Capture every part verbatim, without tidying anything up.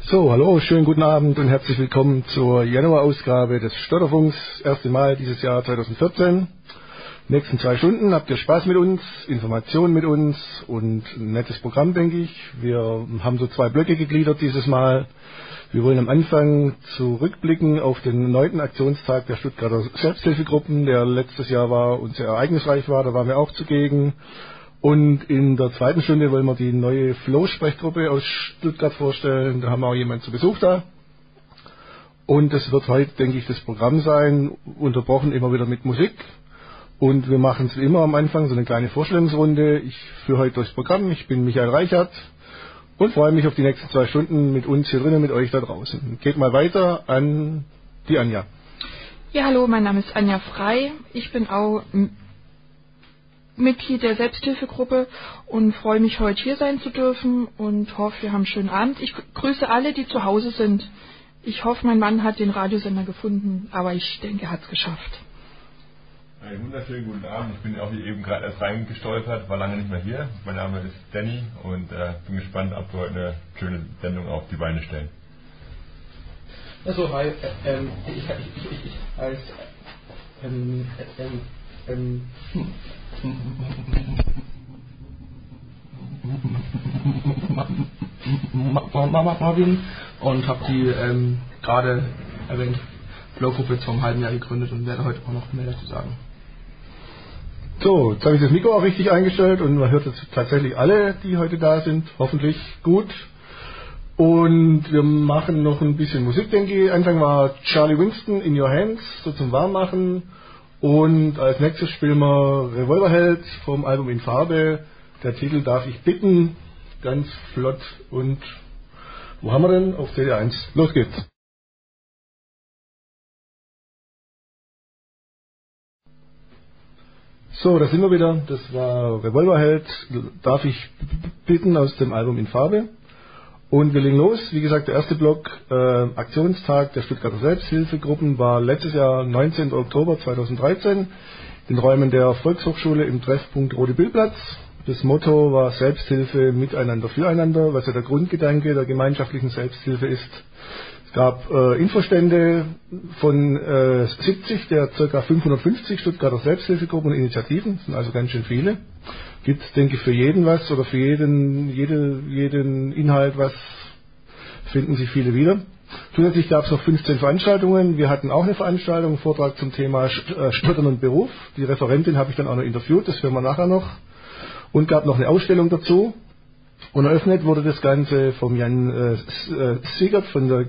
So, hallo, schönen guten Abend und herzlich willkommen zur Januarausgabe des Stotterfunks. Erste Mal dieses Jahr zweitausendvierzehn. Nächsten zwei Stunden habt ihr Spaß mit uns, Informationen mit uns und ein nettes Programm, denke ich. Wir haben so zwei Blöcke gegliedert dieses Mal. Wir wollen am Anfang zurückblicken auf den neunten Aktionstag der Stuttgarter Selbsthilfegruppen, der letztes Jahr war und sehr ereignisreich war, da waren wir auch zugegen. Und in der zweiten Stunde wollen wir die neue Flow-Sprechgruppe aus Stuttgart vorstellen. Da haben wir auch jemanden zu Besuch da. Und das wird heute, denke ich, das Programm sein, unterbrochen immer wieder mit Musik. Und wir machen es wie immer am Anfang, so eine kleine Vorstellungsrunde. Ich führe heute durchs Programm. Ich bin Michael Reichert und freue mich auf die nächsten zwei Stunden mit uns hier drinnen, mit euch da draußen. Geht mal weiter an die Anja. Ja, hallo, mein Name ist Anja Frei. Ich bin auch Mitglied der Selbsthilfegruppe und freue mich, heute hier sein zu dürfen und hoffe, wir haben einen schönen Abend. Ich grüße alle, die zu Hause sind. Ich hoffe, mein Mann hat den Radiosender gefunden, aber ich denke, er hat es geschafft. Einen wunderschönen guten Abend. Ich bin auch hier eben gerade erst reingestolpert, war lange nicht mehr hier. Mein Name ist Danny und äh, bin gespannt, ob wir heute eine schöne Sendung auf die Beine stellen. Also, hi, äh, ähm, ich, ich, ich, ich, ich als, ähm, ähm, ähm, hm. Marvin und habe die ähm, gerade erwähnt Flow-Gruppe vor einem halben Jahr gegründet und werde heute auch noch mehr dazu sagen. So, jetzt habe ich das Mikro auch richtig eingestellt und man hört jetzt tatsächlich alle, die heute da sind, hoffentlich gut. Und wir machen noch ein bisschen Musik, denke ich. Anfang war Charlie Winston, In Your Hands, so zum Warmmachen. Und als nächstes spielen wir Revolverheld vom Album In Farbe. Der Titel Darf ich bitten, ganz flott. Und wo haben wir denn? Auf C D eins. Los geht's. So, da sind wir wieder. Das war Revolverheld, Darf ich bitten, aus dem Album In Farbe. Und wir legen los. Wie gesagt, der erste Block, äh, Aktionstag der Stuttgarter Selbsthilfegruppen, war letztes Jahr neunzehnten Oktober zweitausenddreizehn in den Räumen der Volkshochschule im Treffpunkt Rote Billplatz. Das Motto war Selbsthilfe miteinander füreinander, was ja der Grundgedanke der gemeinschaftlichen Selbsthilfe ist. Es gab äh, Infostände von äh, siebzig der ca. fünfhundertfünfzig Stuttgarter Selbsthilfegruppen und Initiativen, das sind also ganz schön viele. Gibt es, denke ich, für jeden was oder für jeden, jede, jeden Inhalt was, finden sich viele wieder. Zusätzlich gab es noch fünfzehn Veranstaltungen. Wir hatten auch eine Veranstaltung, einen Vortrag zum Thema Stottern und Beruf. Die Referentin habe ich dann auch noch interviewt, das hören wir nachher noch. Und gab noch eine Ausstellung dazu. Und eröffnet wurde das Ganze vom Jan äh, Siegert von der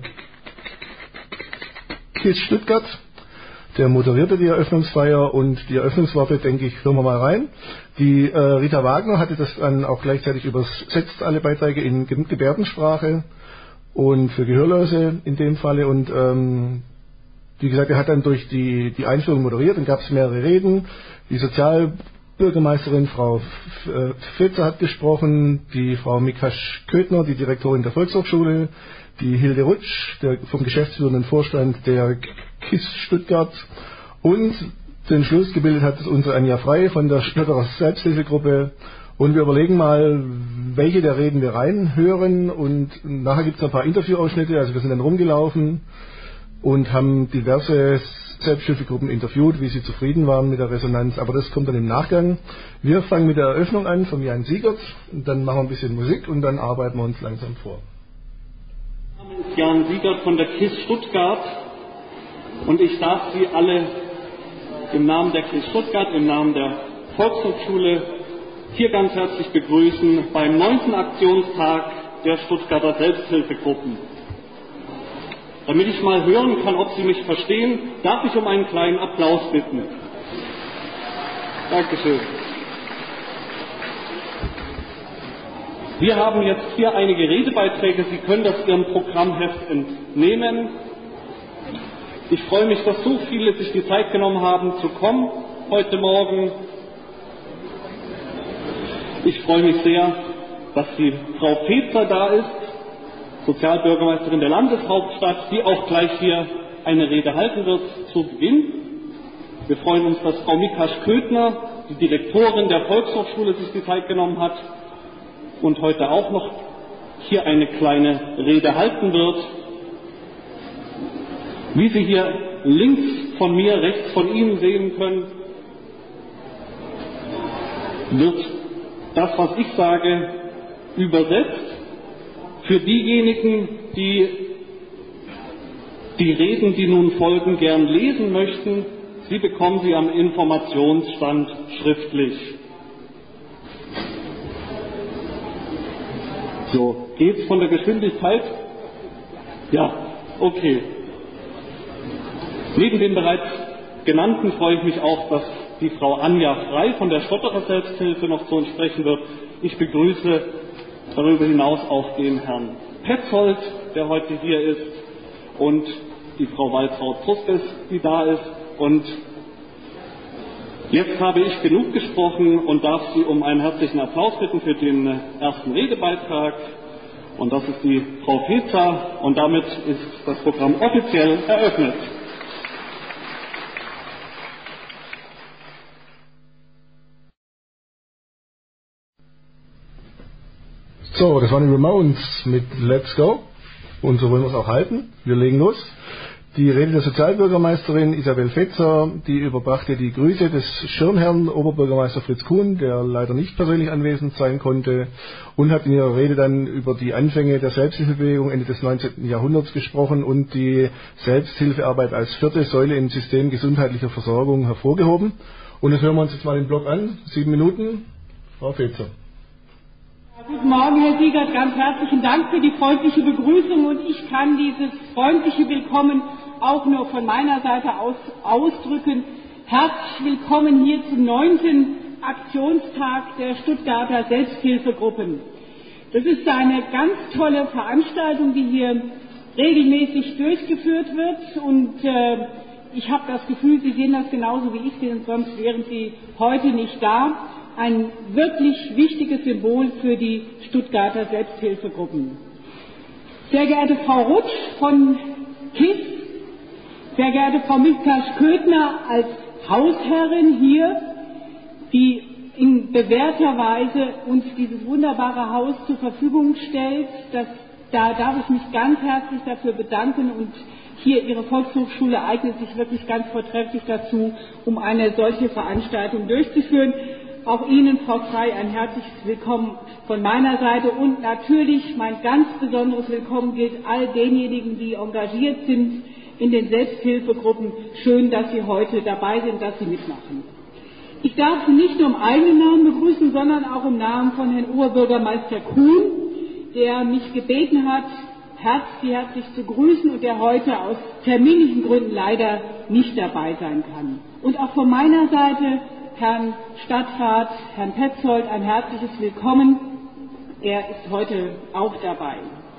K I S Stuttgart. Der moderierte die Eröffnungsfeier und die Eröffnungsworte, denke ich, hören wir mal rein. Die äh, Rita Wagner hatte das dann auch gleichzeitig übersetzt, alle Beiträge in Gebärdensprache und für Gehörlose in dem Falle. Und ähm, wie gesagt, er hat dann durch die, die Einführung moderiert, dann gab es mehrere Reden. Die Sozialbürgermeisterin Frau Fetzer hat gesprochen, die Frau Mikasch Köthner, die Direktorin der Volkshochschule, die Hilde Rutsch, der vom geschäftsführenden Vorstand der K I S Stuttgart, und den Schluss gebildet hat unsere Anja Frei von der Stuttgarter Selbsthilfegruppe. Und wir überlegen mal, welche der Reden wir reinhören, und nachher gibt es noch ein paar Interviewausschnitte. Also wir sind dann rumgelaufen und haben diverse Selbsthilfegruppen interviewt, wie sie zufrieden waren mit der Resonanz, aber das kommt dann im Nachgang. Wir fangen mit der Eröffnung an vom Jan Siegert, und dann machen wir ein bisschen Musik und dann arbeiten wir uns langsam vor. Mein Name ist Jan Siegert von der K I S Stuttgart und ich darf Sie alle im Namen der K I S Stuttgart, im Namen der Volkshochschule hier ganz herzlich begrüßen beim neunten Aktionstag der Stuttgarter Selbsthilfegruppen. Damit ich mal hören kann, ob Sie mich verstehen, darf ich um einen kleinen Applaus bitten. Dankeschön. Wir haben jetzt hier einige Redebeiträge, Sie können das Ihrem Programmheft entnehmen. Ich freue mich, dass so viele sich die Zeit genommen haben zu kommen heute Morgen. Ich freue mich sehr, dass die Frau Fetzer da ist, Sozialbürgermeisterin der Landeshauptstadt, die auch gleich hier eine Rede halten wird zu Beginn. Wir freuen uns, dass Frau Mikasch Köthner, die Direktorin der Volkshochschule, sich die Zeit genommen hat und heute auch noch hier eine kleine Rede halten wird. Wie Sie hier links von mir, rechts von Ihnen sehen können, wird das, was ich sage, übersetzt. Für diejenigen, die die Reden, die nun folgen, gern lesen möchten, Sie bekommen sie am Informationsstand schriftlich. So, geht's von der Geschwindigkeit? Ja, okay. Neben den bereits genannten freue ich mich auch, dass die Frau Anja Frei von der Stotterer Selbsthilfe noch zu uns sprechen wird. Ich begrüße darüber hinaus auch den Herrn Petzold, der heute hier ist, und die Frau Waltraud-Truskes, die da ist. Und jetzt habe ich genug gesprochen und darf Sie um einen herzlichen Applaus bitten für den ersten Redebeitrag. Und das ist die Frau Pezer. Und damit ist das Programm offiziell eröffnet. So, das waren die Ramones mit Let's Go. Und so wollen wir es auch halten. Wir legen los. Die Rede der Sozialbürgermeisterin Isabel Fetzer, die überbrachte die Grüße des Schirmherrn Oberbürgermeister Fritz Kuhn, der leider nicht persönlich anwesend sein konnte, und hat in ihrer Rede dann über die Anfänge der Selbsthilfebewegung Ende des neunzehnten Jahrhunderts gesprochen und die Selbsthilfearbeit als vierte Säule im System gesundheitlicher Versorgung hervorgehoben. Und das hören wir uns jetzt mal den Blog an. Sieben Minuten. Frau Fetzer. Guten Morgen, Herr Siegert, ganz herzlichen Dank für die freundliche Begrüßung, und ich kann dieses freundliche Willkommen auch nur von meiner Seite aus ausdrücken. Herzlich willkommen hier zum neunten Aktionstag der Stuttgarter Selbsthilfegruppen. Das ist eine ganz tolle Veranstaltung, die hier regelmäßig durchgeführt wird, und äh, ich habe das Gefühl, Sie sehen das genauso wie ich sehe, und sonst wären Sie heute nicht da. Ein wirklich wichtiges Symbol für die Stuttgarter Selbsthilfegruppen. Sehr geehrte Frau Rutsch von K I S, sehr geehrte Frau Miskasch-Köthner als Hausherrin hier, die in bewährter Weise uns dieses wunderbare Haus zur Verfügung stellt, das, da darf ich mich ganz herzlich dafür bedanken, und hier Ihre Volkshochschule eignet sich wirklich ganz vortrefflich dazu, um eine solche Veranstaltung durchzuführen. Auch Ihnen, Frau Frei, ein herzliches Willkommen von meiner Seite, und natürlich mein ganz besonderes Willkommen gilt all denjenigen, die engagiert sind in den Selbsthilfegruppen. Schön, dass Sie heute dabei sind, dass Sie mitmachen. Ich darf Sie nicht nur im eigenen Namen begrüßen, sondern auch im Namen von Herrn Oberbürgermeister Kuhn, der mich gebeten hat, Sie herzlich zu grüßen und der heute aus terminlichen Gründen leider nicht dabei sein kann. Und auch von meiner Seite Herrn Stadtrat, Herrn Petzold, ein herzliches Willkommen. Er ist heute auch dabei.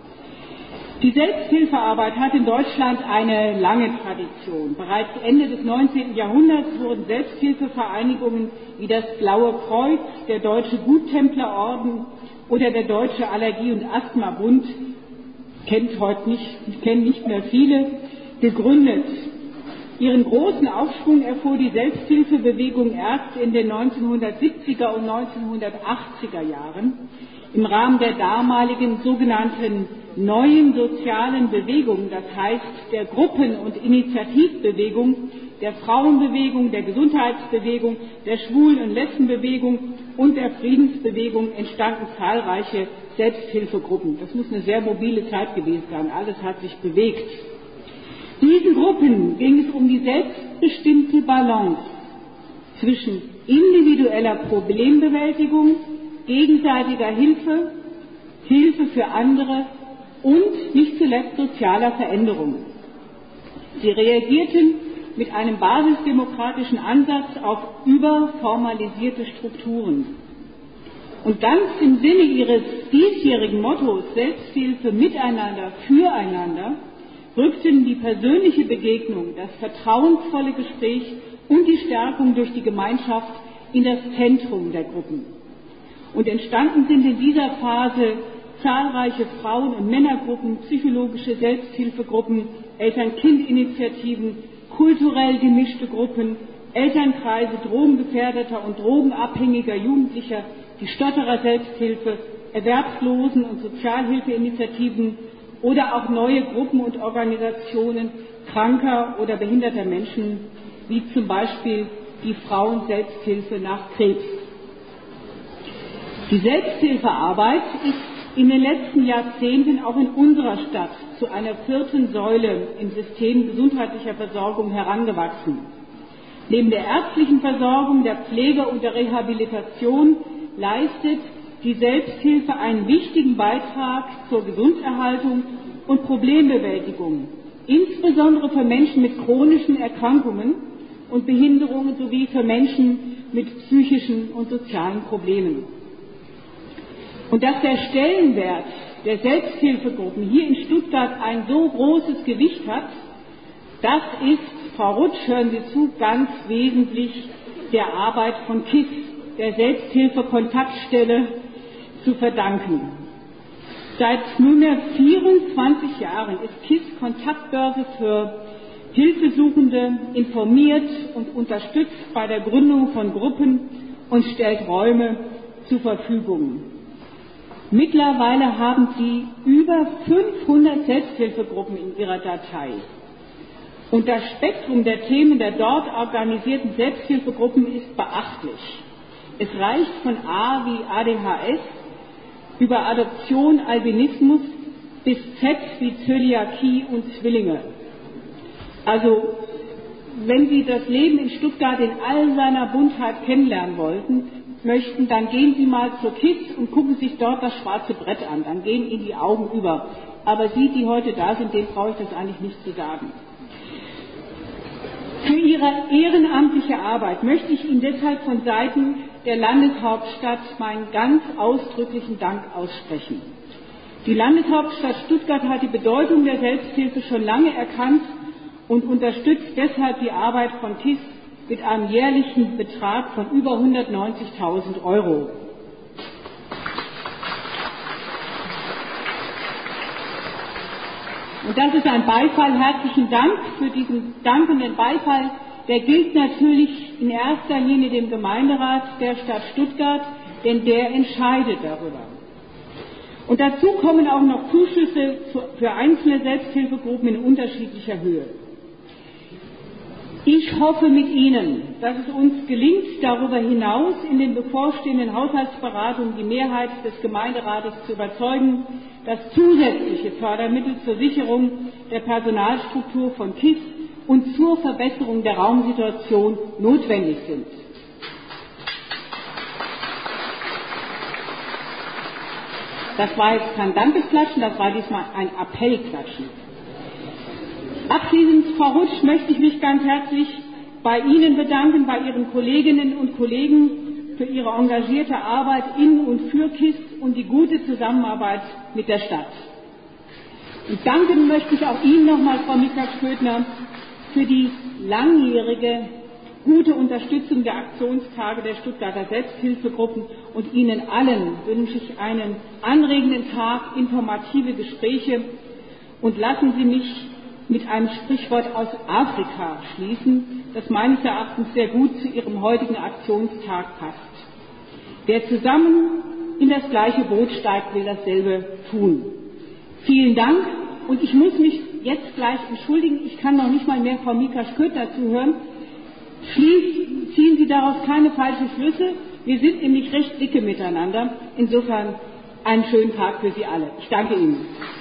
Die Selbsthilfearbeit hat in Deutschland eine lange Tradition. Bereits Ende des neunzehnten Jahrhunderts wurden Selbsthilfevereinigungen wie das Blaue Kreuz, der Deutsche Guttemplerorden oder der Deutsche Allergie- und Asthmabund, kennt heute nicht, kennen nicht mehr viele, gegründet. Ihren großen Aufschwung erfuhr die Selbsthilfebewegung erst in den neunzehnhundertsiebziger und neunzehnhundertachtziger Jahren im Rahmen der damaligen sogenannten neuen sozialen Bewegung, das heißt der Gruppen- und Initiativbewegung, der Frauenbewegung, der Gesundheitsbewegung, der Schwulen- und Lesbenbewegung und der Friedensbewegung entstanden zahlreiche Selbsthilfegruppen. Das muss eine sehr mobile Zeit gewesen sein, alles hat sich bewegt. Diesen Gruppen ging es um die selbstbestimmte Balance zwischen individueller Problembewältigung, gegenseitiger Hilfe, Hilfe für andere und nicht zuletzt sozialer Veränderung. Sie reagierten mit einem basisdemokratischen Ansatz auf überformalisierte Strukturen. Und ganz im Sinne ihres diesjährigen Mottos Selbsthilfe miteinander, füreinander, rückten die persönliche Begegnung, das vertrauensvolle Gespräch und die Stärkung durch die Gemeinschaft in das Zentrum der Gruppen. Und entstanden sind in dieser Phase zahlreiche Frauen- und Männergruppen, psychologische Selbsthilfegruppen, Eltern-Kind-Initiativen, kulturell gemischte Gruppen, Elternkreise drogengefährdeter und drogenabhängiger Jugendlicher, die Stotterer Selbsthilfe, Erwerbslosen- und Sozialhilfeinitiativen oder auch neue Gruppen und Organisationen kranker oder behinderter Menschen, wie zum Beispiel die Frauenselbsthilfe nach Krebs. Die Selbsthilfearbeit ist in den letzten Jahrzehnten auch in unserer Stadt zu einer vierten Säule im System gesundheitlicher Versorgung herangewachsen. Neben der ärztlichen Versorgung, der Pflege und der Rehabilitation leistet die Selbsthilfe einen wichtigen Beitrag zur Gesunderhaltung und Problembewältigung, insbesondere für Menschen mit chronischen Erkrankungen und Behinderungen sowie für Menschen mit psychischen und sozialen Problemen. Und dass der Stellenwert der Selbsthilfegruppen hier in Stuttgart ein so großes Gewicht hat, das ist, Frau Rutsch, hören Sie zu, ganz wesentlich der Arbeit von K I S, der Selbsthilfe-Kontaktstelle, zu verdanken. Seit nunmehr vierundzwanzig Jahren ist K I S Kontaktbörse für Hilfesuchende, informiert und unterstützt bei der Gründung von Gruppen und stellt Räume zur Verfügung. Mittlerweile haben sie über fünfhundert Selbsthilfegruppen in ihrer Datei. Und das Spektrum der Themen der dort organisierten Selbsthilfegruppen ist beachtlich. Es reicht von A wie A D H S über Adoption, Albinismus bis Z wie Zöliakie und Zwillinge. Also, wenn Sie das Leben in Stuttgart in all seiner Buntheit kennenlernen wollten, möchten, dann gehen Sie mal zur K I S und gucken sich dort das schwarze Brett an. Dann gehen Ihnen die Augen über. Aber Sie, die heute da sind, denen brauche ich das eigentlich nicht zu sagen. Für Ihre ehrenamtliche Arbeit möchte ich Ihnen deshalb von Seiten der Landeshauptstadt meinen ganz ausdrücklichen Dank aussprechen. Die Landeshauptstadt Stuttgart hat die Bedeutung der Selbsthilfe schon lange erkannt und unterstützt deshalb die Arbeit von K I S mit einem jährlichen Betrag von über hundertneunzigtausend Euro. Und das ist ein Beifall. Herzlichen Dank für diesen dankenden Beifall. Der gilt natürlich in erster Linie dem Gemeinderat der Stadt Stuttgart, denn der entscheidet darüber. Und dazu kommen auch noch Zuschüsse für einzelne Selbsthilfegruppen in unterschiedlicher Höhe. Ich hoffe mit Ihnen, dass es uns gelingt, darüber hinaus in den bevorstehenden Haushaltsberatungen die Mehrheit des Gemeinderates zu überzeugen, dass zusätzliche Fördermittel zur Sicherung der Personalstruktur von K I S und zur Verbesserung der Raumsituation notwendig sind. Das war jetzt kein Dankesklatschen, das war diesmal ein Appellklatschen. Abschließend, Frau Rutsch, möchte ich mich ganz herzlich bei Ihnen bedanken, bei Ihren Kolleginnen und Kollegen für Ihre engagierte Arbeit in und für K I S und die gute Zusammenarbeit mit der Stadt. Und danken möchte ich auch Ihnen nochmal, Frau Mika-Stödner, für die langjährige gute Unterstützung der Aktionstage der Stuttgarter Selbsthilfegruppen, und Ihnen allen wünsche ich einen anregenden Tag, informative Gespräche, und lassen Sie mich mit einem Sprichwort aus Afrika schließen, das meines Erachtens sehr gut zu Ihrem heutigen Aktionstag passt. Wer zusammen in das gleiche Boot steigt, will dasselbe tun. Vielen Dank, und ich muss mich jetzt gleich entschuldigen, ich kann noch nicht mal mehr Frau Mika-Stödner zuhören. Schließ, ziehen Sie daraus keine falschen Schlüsse, wir sind nämlich recht dicke miteinander. Insofern einen schönen Tag für Sie alle. Ich danke Ihnen.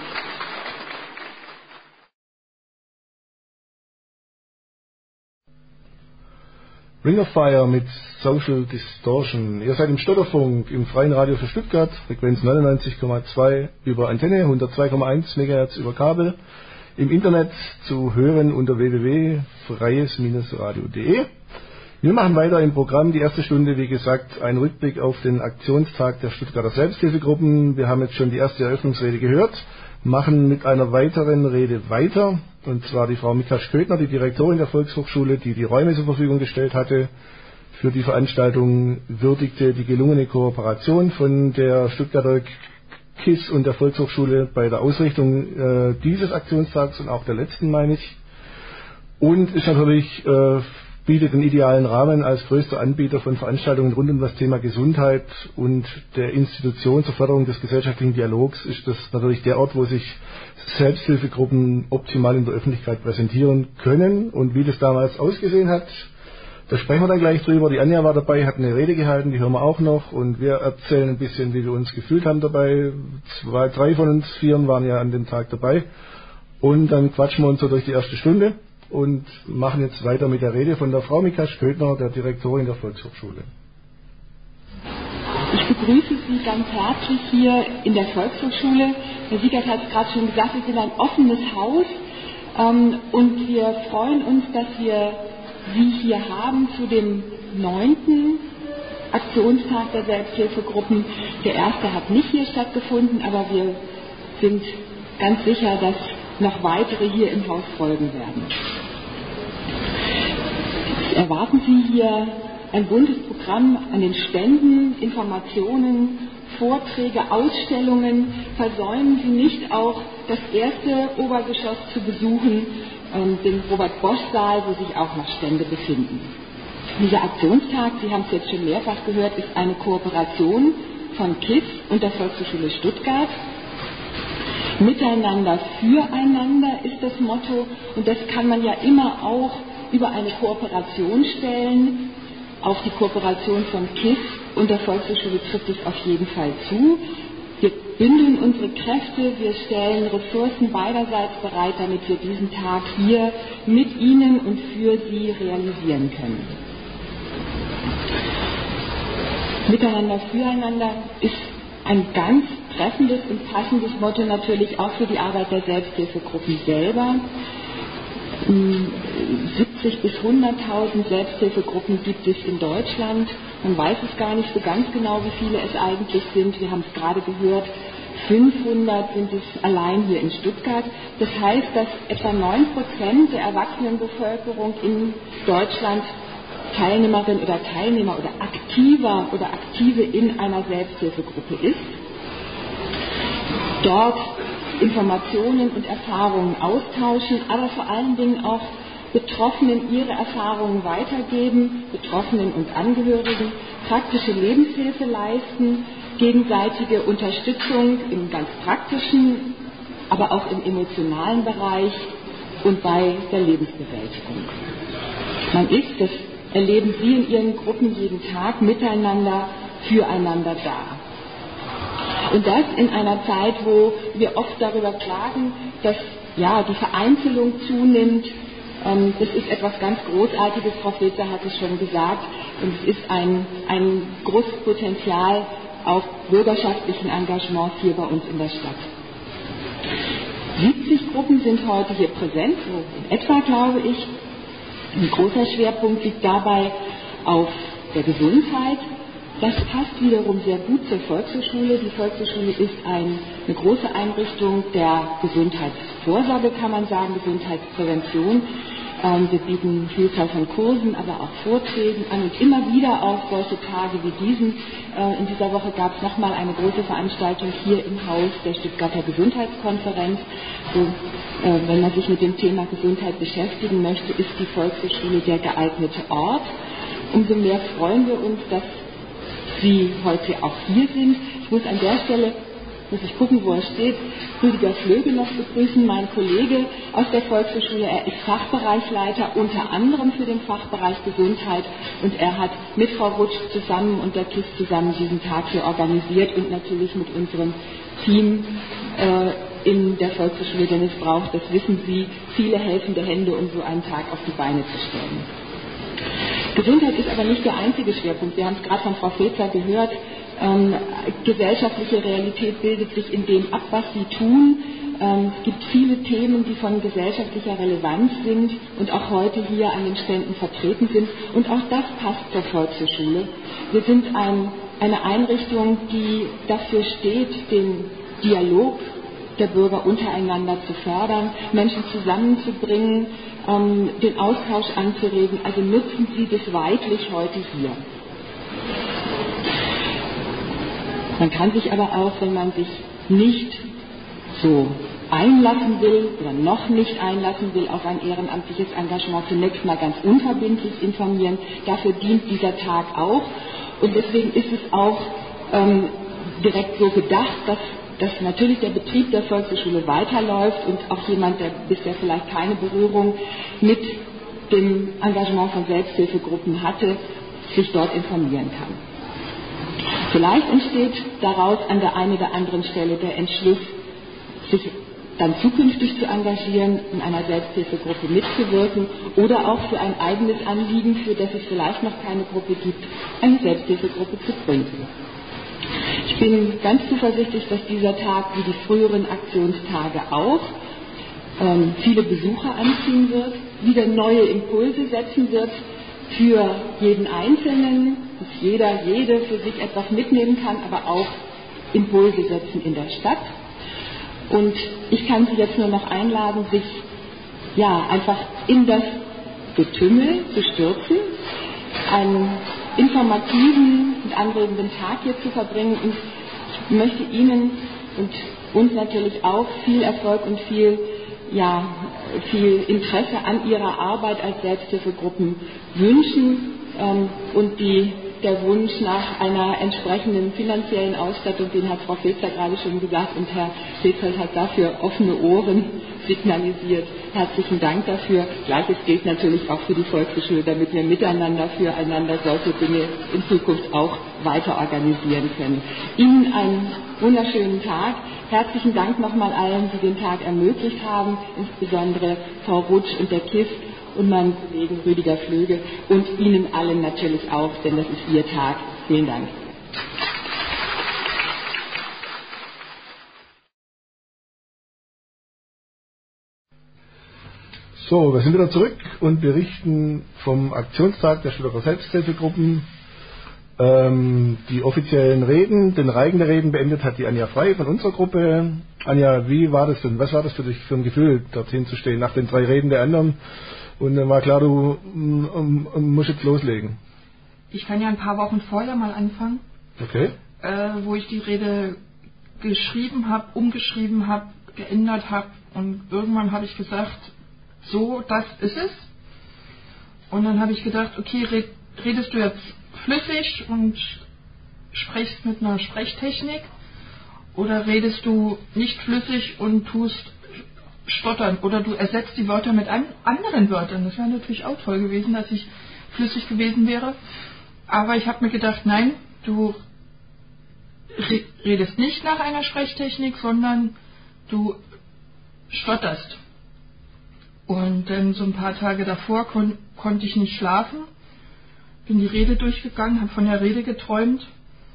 Ring of Fire mit Social Distortion. Ihr seid im Stotterfunk, im freien Radio für Stuttgart, Frequenz neunundneunzig Komma zwei über Antenne, hundertzwei Komma eins Megahertz über Kabel, im Internet zu hören unter w w w punkt freies radio punkt de. Wir machen weiter im Programm. Die erste Stunde, wie gesagt, ein Rückblick auf den Aktionstag der Stuttgarter Selbsthilfegruppen. Wir haben jetzt schon die erste Eröffnungsrede gehört, machen mit einer weiteren Rede weiter, und zwar die Frau Mika-Stödner, die Direktorin der Volkshochschule, die die Räume zur Verfügung gestellt hatte für die Veranstaltung, würdigte die gelungene Kooperation von der Stuttgarter K I S und der Volkshochschule bei der Ausrichtung äh, dieses Aktionstags und auch der letzten, meine ich, und ist natürlich äh, bietet einen idealen Rahmen als größter Anbieter von Veranstaltungen rund um das Thema Gesundheit und der Institution zur Förderung des gesellschaftlichen Dialogs ist das natürlich der Ort, wo sich Selbsthilfegruppen optimal in der Öffentlichkeit präsentieren können. Und wie das damals ausgesehen hat, da sprechen wir dann gleich drüber. Die Anja war dabei, hat eine Rede gehalten, die hören wir auch noch. Und wir erzählen ein bisschen, wie wir uns gefühlt haben dabei. Zwei, drei von uns Vieren waren ja an dem Tag dabei. Und dann quatschen wir uns so durch die erste Stunde und machen jetzt weiter mit der Rede von der Frau Mika Sködner, der Direktorin der Volkshochschule. Ich begrüße Sie ganz herzlich hier in der Volkshochschule. Herr Siegert hat es gerade schon gesagt, wir sind ein offenes Haus ähm, und wir freuen uns, dass wir Sie hier haben zu dem neunten Aktionstag der Selbsthilfegruppen. Der erste hat nicht hier stattgefunden, aber wir sind ganz sicher, dass noch weitere hier im Haus folgen werden. Jetzt erwarten Sie hier ein buntes Programm an den Ständen, Informationen, Vorträge, Ausstellungen. Versäumen Sie nicht auch das erste Obergeschoss zu besuchen, den Robert-Bosch-Saal, wo sich auch noch Stände befinden. Dieser Aktionstag, Sie haben es jetzt schon mehrfach gehört, ist eine Kooperation von K I S und der Volkshochschule Stuttgart. Miteinander, füreinander ist das Motto und das kann man ja immer auch über eine Kooperation stellen. Auf die Kooperation von K I S und der Volkshochschule trifft es auf jeden Fall zu. Wir bündeln unsere Kräfte, wir stellen Ressourcen beiderseits bereit, damit wir diesen Tag hier mit Ihnen und für Sie realisieren können. Miteinander, füreinander ist ein ganz treffendes und passendes Motto natürlich auch für die Arbeit der Selbsthilfegruppen selber. siebzig bis hunderttausend Selbsthilfegruppen gibt es in Deutschland. Man weiß es gar nicht so ganz genau, wie viele es eigentlich sind. Wir haben es gerade gehört, fünfhundert sind es allein hier in Stuttgart. Das heißt, dass etwa neun Prozent der Erwachsenenbevölkerung in Deutschland Teilnehmerin oder Teilnehmer oder Aktiver oder Aktive in einer Selbsthilfegruppe ist. Dort Informationen und Erfahrungen austauschen, aber vor allen Dingen auch Betroffenen ihre Erfahrungen weitergeben, Betroffenen und Angehörigen praktische Lebenshilfe leisten, gegenseitige Unterstützung im ganz praktischen, aber auch im emotionalen Bereich und bei der Lebensbewältigung. Man ist, das erleben Sie in Ihren Gruppen jeden Tag, miteinander, füreinander da. Und das in einer Zeit, wo wir oft darüber klagen, dass ja, die Vereinzelung zunimmt. Ähm, das ist etwas ganz Großartiges, Frau Fetzer hat es schon gesagt, und es ist ein, ein großes Potenzial auf bürgerschaftlichen Engagements hier bei uns in der Stadt. siebzig Gruppen sind heute hier präsent, so in etwa, glaube ich. Ein großer Schwerpunkt liegt dabei auf der Gesundheit. Das passt wiederum sehr gut zur Volkshochschule. Die Volkshochschule ist ein, eine große Einrichtung der Gesundheitsvorsorge, kann man sagen, Gesundheitsprävention. Ähm, wir bieten Vielzahl von Kursen, aber auch Vorträgen an und immer wieder auf solche Tage wie diesen. Äh, in dieser Woche gab es nochmal eine große Veranstaltung hier im Haus der Stuttgarter Gesundheitskonferenz. So, äh, wenn man sich mit dem Thema Gesundheit beschäftigen möchte, ist die Volkshochschule der geeignete Ort. Umso mehr freuen wir uns, dass Sie heute auch hier sind. Ich muss an der Stelle, muss ich gucken, wo er steht, Rüdiger Flöge noch begrüßen, mein Kollege aus der Volkshochschule. Er ist Fachbereichsleiter unter anderem für den Fachbereich Gesundheit und er hat mit Frau Rutsch zusammen und der K I S zusammen diesen Tag hier organisiert und natürlich mit unserem Team äh, in der Volkshochschule, denn es braucht, das wissen Sie, viele helfende Hände, um so einen Tag auf die Beine zu stellen. Gesundheit ist aber nicht der einzige Schwerpunkt. Wir haben es gerade von Frau Fetzer gehört. Ähm, gesellschaftliche Realität bildet sich in dem ab, was Sie tun. Ähm, es gibt viele Themen, die von gesellschaftlicher Relevanz sind und auch heute hier an den Ständen vertreten sind. Und auch das passt zur Volkshochschule. Wir sind ein, eine Einrichtung, die dafür steht, den Dialog der Bürger untereinander zu fördern, Menschen zusammenzubringen, ähm, den Austausch anzuregen. Also nutzen Sie das weidlich heute hier. Man kann sich aber auch, wenn man sich nicht so einlassen will oder noch nicht einlassen will auf ein ehrenamtliches Engagement, zunächst mal ganz unverbindlich informieren. Dafür dient dieser Tag auch. Und deswegen ist es auch ähm, direkt so gedacht, dass, dass natürlich der Betrieb der Volkshochschule weiterläuft und auch jemand, der bisher vielleicht keine Berührung mit dem Engagement von Selbsthilfegruppen hatte, sich dort informieren kann. Vielleicht entsteht daraus an der einen oder anderen Stelle der Entschluss, sich dann zukünftig zu engagieren, in einer Selbsthilfegruppe mitzuwirken oder auch für ein eigenes Anliegen, für das es vielleicht noch keine Gruppe gibt, eine Selbsthilfegruppe zu gründen. Ich bin ganz zuversichtlich, dass dieser Tag wie die früheren Aktionstage auch ähm, viele Besucher anziehen wird, wieder neue Impulse setzen wird für jeden Einzelnen, dass jeder, jede für sich etwas mitnehmen kann, aber auch Impulse setzen in der Stadt. Und ich kann Sie jetzt nur noch einladen, sich ja einfach in das Getümmel zu stürzen, einen informativen und anregenden Tag hier zu verbringen. Und ich möchte Ihnen und uns natürlich auch viel Erfolg und viel, ja, viel Interesse an Ihrer Arbeit als Selbsthilfegruppen wünschen ähm, und die der Wunsch nach einer entsprechenden finanziellen Ausstattung, den hat Frau Filzer gerade schon gesagt und Herr Filzer hat dafür offene Ohren signalisiert. Herzlichen Dank dafür. Gleiches gilt natürlich auch für die Volkshochschule, damit wir miteinander, füreinander solche Dinge in Zukunft auch weiter organisieren können. Ihnen einen wunderschönen Tag. Herzlichen Dank nochmal allen, die den Tag ermöglicht haben, insbesondere Frau Rutsch und der K I F und meinem Kollegen Rüdiger Flöge und Ihnen allen natürlich auch, denn das ist Ihr Tag. Vielen Dank. So, wir sind wieder zurück und berichten vom Aktionstag der Stuttgarter Selbsthilfegruppen. Ähm, die offiziellen Reden, den Reigen der Reden beendet hat die Anja Frey von unserer Gruppe. Anja, wie war das denn? Was war das für dich für ein Gefühl, dorthin zu stehen nach den drei Reden der anderen? Und dann war klar, du um, um, um, musst jetzt loslegen. Ich kann ja ein paar Wochen vorher mal anfangen, okay. äh, wo ich die Rede geschrieben habe, umgeschrieben habe, geändert habe und irgendwann habe ich gesagt, so, das ist es. Und dann habe ich gedacht, okay, red, redest du jetzt flüssig und sprichst mit einer Sprechtechnik oder redest du nicht flüssig und tust stottern oder du ersetzt die Wörter mit an, anderen Wörtern. Das wäre natürlich auch toll gewesen, dass ich flüssig gewesen wäre. Aber ich habe mir gedacht, nein, du redest nicht nach einer Sprechtechnik, sondern du stotterst. Und dann so ein paar Tage davor kon- konnte ich nicht schlafen, bin die Rede durchgegangen, habe von der Rede geträumt.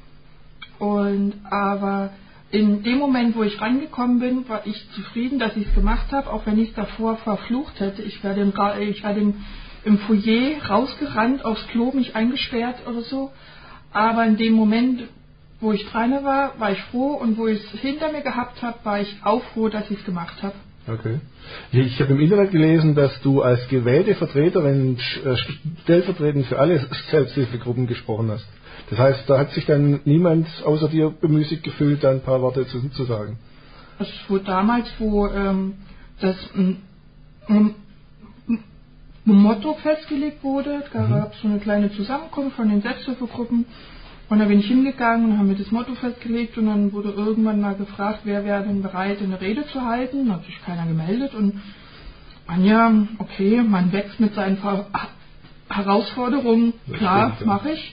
Und aber in dem Moment, wo ich rangekommen bin, war ich zufrieden, dass ich es gemacht habe, auch wenn ich es davor verflucht hätte. Ich wäre im, ich wär im, im Foyer rausgerannt, aufs Klo, mich eingesperrt oder so. Aber in dem Moment, wo ich dran war, war ich froh und wo ich es hinter mir gehabt habe, war ich auch froh, dass ich es gemacht habe. Okay. Ich habe im Internet gelesen, dass du als gewählte Vertreterin stellvertretend für alle Selbsthilfegruppen gesprochen hast. Das heißt, da hat sich dann niemand außer dir bemüßigt gefühlt, da ein paar Worte zu, zu sagen. Das wurde damals, wo ähm, das ähm, ähm, Motto festgelegt wurde, da mhm. gab es so eine kleine Zusammenkunft von den Selbsthilfegruppen und da bin ich hingegangen und haben mir das Motto festgelegt und dann wurde irgendwann mal gefragt, wer wäre denn bereit, eine Rede zu halten. Da hat sich keiner gemeldet und Anja, okay, man wächst mit seinen Ver- Herausforderungen, klar, ja. mache ich.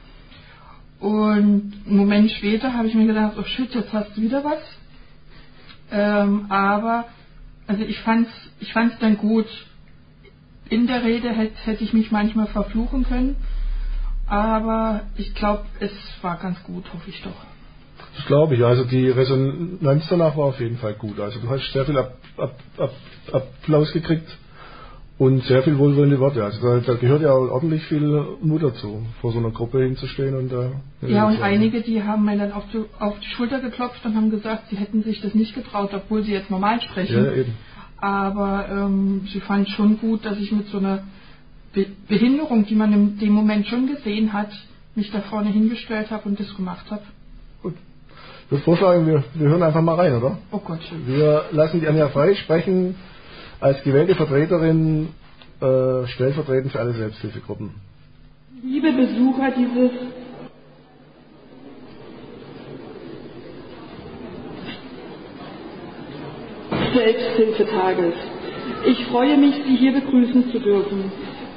Und einen Moment später habe ich mir gedacht, oh shit, jetzt hast du wieder was. Ähm, aber, also ich fand's, ich fand's dann gut. In der Rede hätte, hätte ich mich manchmal verfluchen können. Aber ich glaube, es war ganz gut, hoffe ich doch. Das glaube ich. Also die Resonanz danach war auf jeden Fall gut. Also du hast sehr viel Ab, Ab, Ab, Applaus gekriegt und sehr viel wohlwollende Worte. Also da, da gehört ja ordentlich viel Mut dazu, vor so einer Gruppe hinzustehen. Und da ja, und einige, die haben mir dann auf die, auf die Schulter geklopft und haben gesagt, sie hätten sich das nicht getraut, obwohl sie jetzt normal sprechen. Ja, eben. Aber ähm, sie fand schon gut, dass ich mit so einer Be- Behinderung, die man in dem Moment schon gesehen hat, mich da vorne hingestellt habe und das gemacht habe. Gut. Ich würde vorschlagen, wir, wir hören einfach mal rein, oder? Oh Gott. Wir lassen die Anja Frei sprechen als gewählte Vertreterin, äh, stellvertretend für alle Selbsthilfegruppen. Liebe Besucher dieses Selbsthilfetages, ich freue mich, Sie hier begrüßen zu dürfen.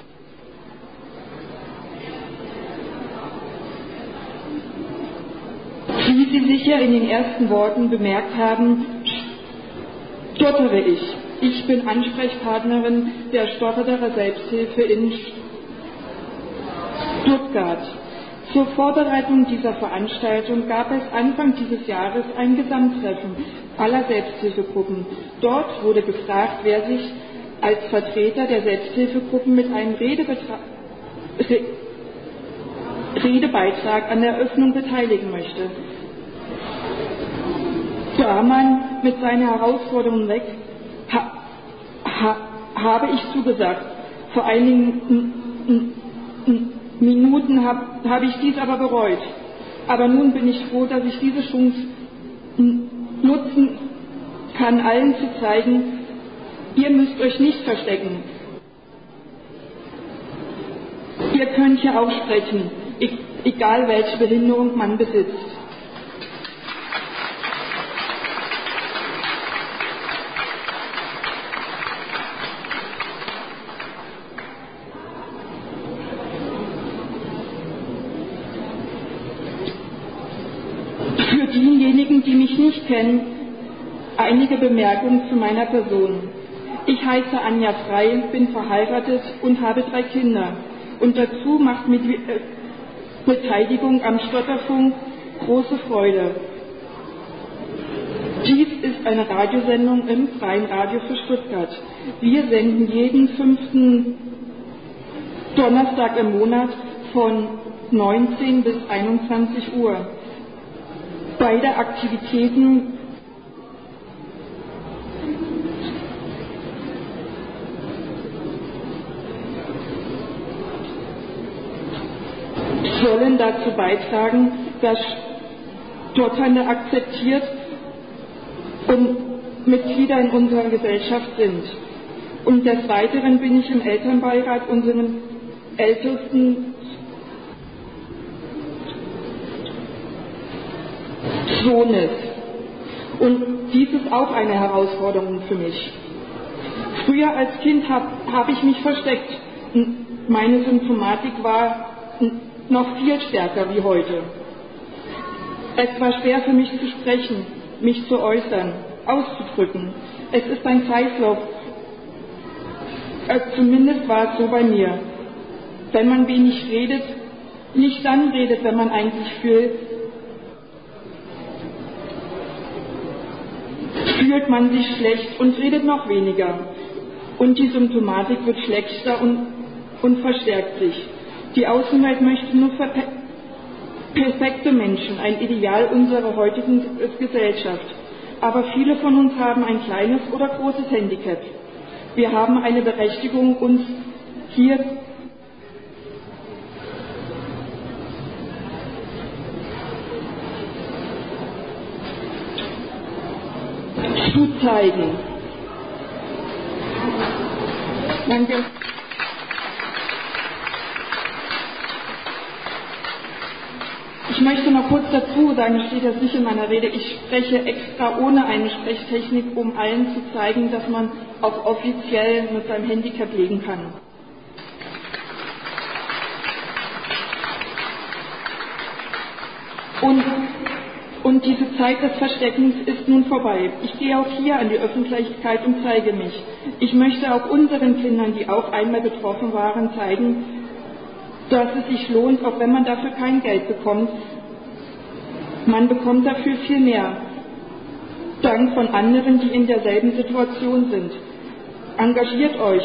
Wie Sie sicher in den ersten Worten bemerkt haben, stottere ich. Ich bin Ansprechpartnerin der Stotterer Selbsthilfe in Stuttgart. Zur Vorbereitung dieser Veranstaltung gab es Anfang dieses Jahres ein Gesamttreffen aller Selbsthilfegruppen. Dort wurde gefragt, wer sich als Vertreter der Selbsthilfegruppen mit einem Redebetra- Re- Redebeitrag an der Eröffnung beteiligen möchte. Da man mit seinen Herausforderungen weg, ha, ha, habe ich zugesagt. Vor einigen Minuten habe hab ich dies aber bereut. Aber nun bin ich froh, dass ich diese Chance nutzen kann, allen zu zeigen, ihr müsst euch nicht verstecken. Ihr könnt hier auch sprechen, egal welche Behinderung man besitzt. Für diejenigen, die mich nicht kennen, einige Bemerkungen zu meiner Person. Ich heiße Anja Frei, bin verheiratet und habe drei Kinder. Und dazu macht mir die äh, Beteiligung am Stotterfunk große Freude. Dies ist eine Radiosendung im Freien Radio für Stuttgart. Wir senden jeden fünften Donnerstag im Monat von neunzehn bis einundzwanzig Uhr. Beide Aktivitäten sollen dazu beitragen, dass Stotternde akzeptiert und Mitglieder in unserer Gesellschaft sind. Und des Weiteren bin ich im Elternbeirat unseren ältesten Sohnes. Und dies ist auch eine Herausforderung für mich. Früher als Kind habe hab ich mich versteckt. Meine Symptomatik war noch viel stärker wie heute. Es war schwer für mich zu sprechen, mich zu äußern, auszudrücken. Es ist ein Kreislauf. Also zumindest war es so bei mir. Wenn man wenig redet, nicht dann redet, wenn man eigentlich fühlt, fühlt man sich schlecht und redet noch weniger. Und die Symptomatik wird schlechter und, und verstärkt sich. Die Außenwelt möchte nur perfekte Menschen, ein Ideal unserer heutigen Gesellschaft. Aber viele von uns haben ein kleines oder großes Handicap. Wir haben eine Berechtigung, uns hier zu zeigen. Danke. Ich möchte noch kurz dazu sagen, es steht jetzt nicht in meiner Rede, ich spreche extra ohne eine Sprechtechnik, um allen zu zeigen, dass man auch offiziell mit seinem Handicap leben kann. Und, und diese Zeit des Versteckens ist nun vorbei. Ich gehe auch hier an die Öffentlichkeit und zeige mich. Ich möchte auch unseren Kindern, die auch einmal betroffen waren, zeigen, dass es sich lohnt, auch wenn man dafür kein Geld bekommt. Man bekommt dafür viel mehr. Dank von anderen, die in derselben Situation sind. Engagiert euch.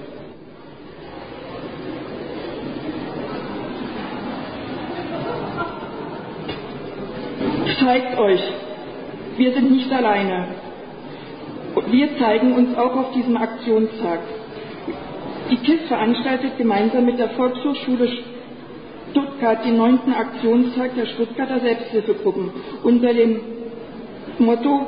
Zeigt euch. Wir sind nicht alleine. Wir zeigen uns auch auf diesem Aktionstag. Die K I S veranstaltet gemeinsam mit der Volkshochschule Stuttgart Stuttgart den neunten Aktionstag der Stuttgarter Selbsthilfegruppen unter dem Motto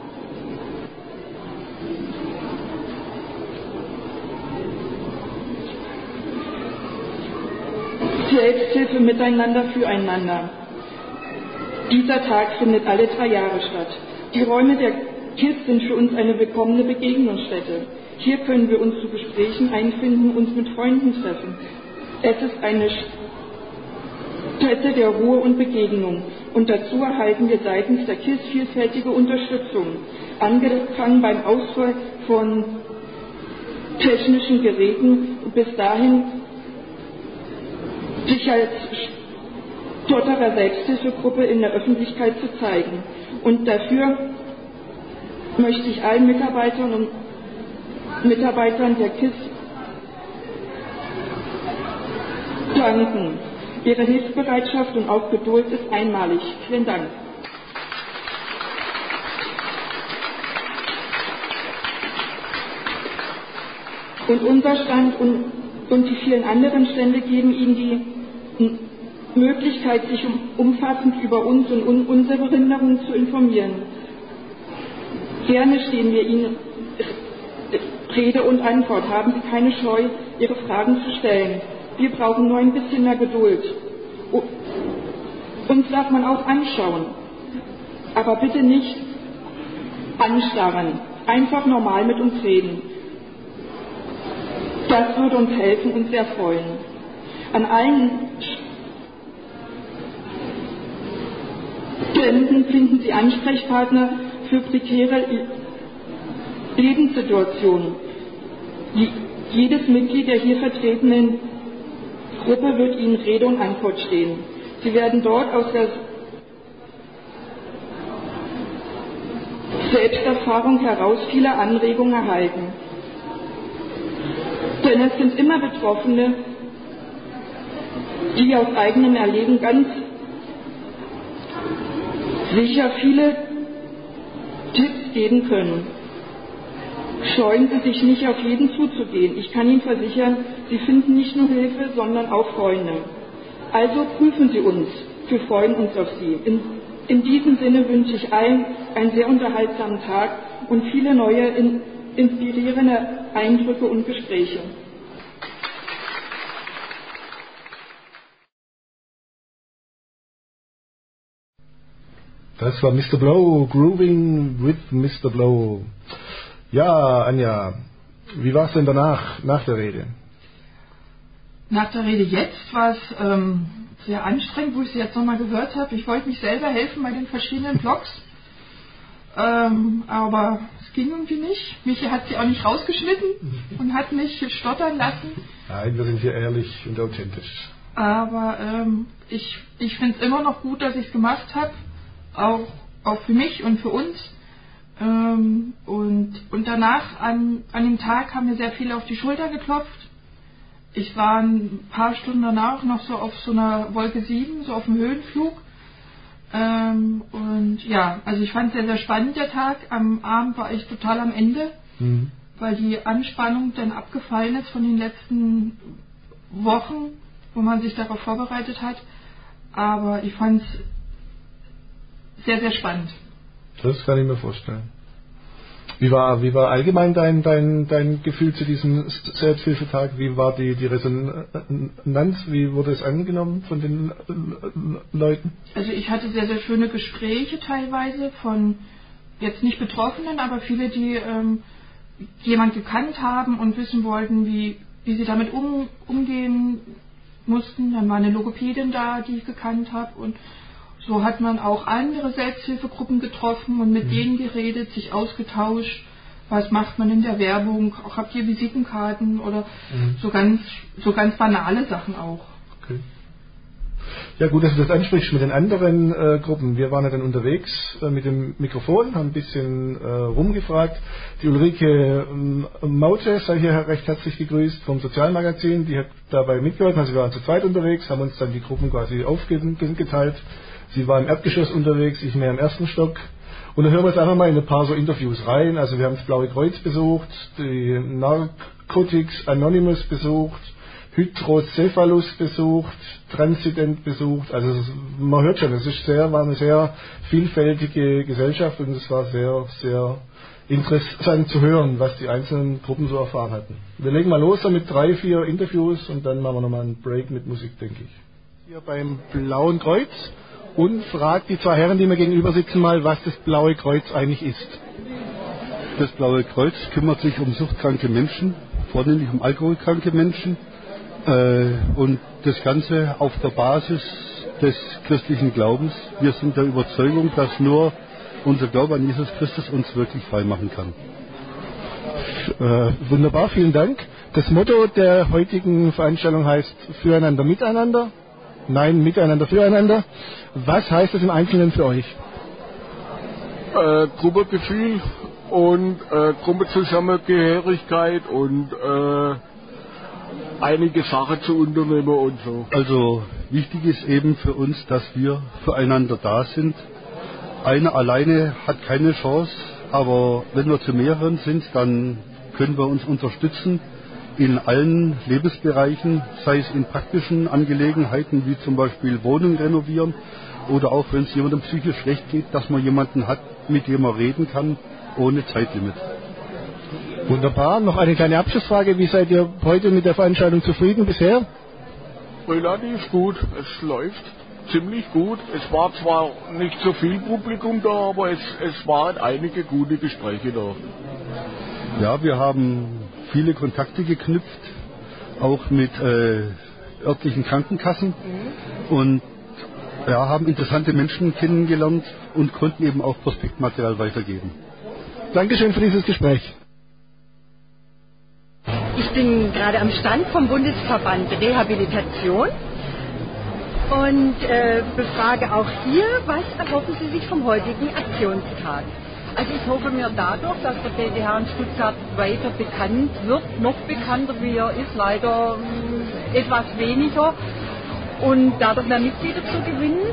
Selbsthilfe miteinander füreinander. Dieser Tag findet alle drei Jahre statt. Die Räume der K I S sind für uns eine willkommene Begegnungsstätte. Hier können wir uns zu Gesprächen einfinden, uns mit Freunden treffen. Es ist eine Stätte der Ruhe und Begegnung. Und dazu erhalten wir seitens der K I S vielfältige Unterstützung, angefangen beim Ausfall von technischen Geräten bis dahin, sich als Stotterer Selbsthilfegruppe in der Öffentlichkeit zu zeigen. Und dafür möchte ich allen Mitarbeitern und Mitarbeitern der K I S danken. Ihre Hilfsbereitschaft und auch Geduld ist einmalig. Vielen Dank. Und unser Stand und, und die vielen anderen Stände geben Ihnen die Möglichkeit, sich um, umfassend über uns und un, unsere Behinderung zu informieren. Gerne stehen wir Ihnen Rede und Antwort. Haben Sie keine Scheu, Ihre Fragen zu stellen. Wir brauchen nur ein bisschen mehr Geduld. Uns darf man auch anschauen, aber bitte nicht anstarren. Einfach normal mit uns reden. Das würde uns helfen und sehr freuen. An allen Ständen finden Sie Ansprechpartner für prekäre Lebenssituationen. Jedes Mitglied der hier vertretenen Gruppe wird Ihnen Rede und Antwort stehen. Sie werden dort aus der Selbsterfahrung heraus viele Anregungen erhalten. Denn es sind immer Betroffene, die aus eigenem Erleben ganz sicher viele Tipps geben können. Scheuen Sie sich nicht, auf jeden zuzugehen. Ich kann Ihnen versichern, Sie finden nicht nur Hilfe, sondern auch Freunde. Also prüfen Sie uns. Wir freuen uns auf Sie. In, in diesem Sinne wünsche ich allen einen sehr unterhaltsamen Tag und viele neue, in, inspirierende Eindrücke und Gespräche. Das war Mister Blow, Grooving with Mister Blow. Ja, Anja, wie war es denn danach, nach der Rede? Nach der Rede jetzt war es ähm, sehr anstrengend, wo ich sie jetzt nochmal gehört habe. Ich wollte mich selber helfen bei den verschiedenen Blogs, ähm, aber es ging irgendwie nicht. Michi hat sie auch nicht rausgeschnitten und hat mich stottern lassen. Nein, wir sind hier ehrlich und authentisch. Aber ähm, ich, ich finde es immer noch gut, dass ich es gemacht habe, auch, auch für mich und für uns. Ähm, und, und danach, an, an dem Tag, haben mir sehr viele auf die Schulter geklopft. Ich war ein paar Stunden danach noch so auf so einer Wolke sieben, so auf dem Höhenflug. Ähm, und ja, also ich fand es sehr, sehr spannend, der Tag. Am Abend war ich total am Ende, mhm. weil die Anspannung dann abgefallen ist von den letzten Wochen, wo man sich darauf vorbereitet hat. Aber ich fand es sehr, sehr spannend. Das kann ich mir vorstellen. Wie war, wie war allgemein dein, dein, dein Gefühl zu diesem Selbsthilfetag? Wie war die, die Resonanz? Wie wurde es angenommen von den Leuten? Also ich hatte sehr, sehr schöne Gespräche teilweise von jetzt nicht Betroffenen, aber viele, die ähm, jemand gekannt haben und wissen wollten, wie, wie sie damit um, umgehen mussten. Dann war eine Logopädin da, die ich gekannt habe, und so hat man auch andere Selbsthilfegruppen getroffen und mit mhm. denen geredet, sich ausgetauscht. Was macht man in der Werbung? Auch habt ihr Visitenkarten oder mhm. so ganz so ganz banale Sachen auch. Okay. Ja, gut, dass du das ansprichst mit den anderen äh, Gruppen. Wir waren ja dann unterwegs äh, mit dem Mikrofon, haben ein bisschen äh, rumgefragt. Die Ulrike ähm, Maute sei hier recht herzlich gegrüßt vom Sozialmagazin. Die hat dabei mitgeholfen. Also wir waren zu zweit unterwegs, haben uns dann die Gruppen quasi aufgeteilt. Sie war im Erdgeschoss unterwegs, ich mehr im ersten Stock. Und dann hören wir jetzt einfach mal in ein paar so Interviews rein. Also wir haben das Blaue Kreuz besucht, die Narcotics Anonymous besucht, Hydrocephalus besucht, Transident besucht. Also es, man hört schon, es ist sehr, war eine sehr vielfältige Gesellschaft und es war sehr, sehr interessant zu hören, was die einzelnen Gruppen so erfahren hatten. Wir legen mal los mit drei, vier Interviews und dann machen wir nochmal einen Break mit Musik, denke ich. Hier beim Blauen Kreuz und fragt die zwei Herren, die mir gegenüber sitzen, mal, was das Blaue Kreuz eigentlich ist. Das Blaue Kreuz kümmert sich um suchtkranke Menschen, vornehmlich um alkoholkranke Menschen. Und das Ganze auf der Basis des christlichen Glaubens. Wir sind der Überzeugung, dass nur unser Glaube an Jesus Christus uns wirklich frei machen kann. Äh, wunderbar, vielen Dank. Das Motto der heutigen Veranstaltung heißt Füreinander, Miteinander. Nein, Miteinander, Füreinander. Was heißt das im Einzelnen für euch? Äh, Gruppegefühl und äh, Gruppenzusammengehörigkeit und äh, einige Sachen zu unternehmen und so. Also wichtig ist eben für uns, dass wir füreinander da sind. Einer alleine hat keine Chance, aber wenn wir zu mehreren sind, dann können wir uns unterstützen in allen Lebensbereichen, sei es in praktischen Angelegenheiten wie zum Beispiel Wohnung renovieren oder auch wenn es jemandem psychisch schlecht geht, dass man jemanden hat, mit dem man reden kann, ohne Zeitlimit. Wunderbar. Noch eine kleine Abschlussfrage. Wie seid ihr heute mit der Veranstaltung zufrieden bisher? Relativ gut. Es läuft ziemlich gut. Es war zwar nicht so viel Publikum da, aber es, es waren einige gute Gespräche da. Ja, wir haben viele Kontakte geknüpft, auch mit äh, örtlichen Krankenkassen mhm. und ja, haben interessante Menschen kennengelernt und konnten eben auch Prospektmaterial weitergeben. Dankeschön für dieses Gespräch. Ich bin gerade am Stand vom Bundesverband Rehabilitation und äh, befrage auch hier, was erhoffen Sie sich vom heutigen Aktionstag? Also ich hoffe mir dadurch, dass der B D H in Stuttgart weiter bekannt wird, noch bekannter wie er ist, leider mh, etwas weniger und dadurch mehr Mitglieder zu gewinnen.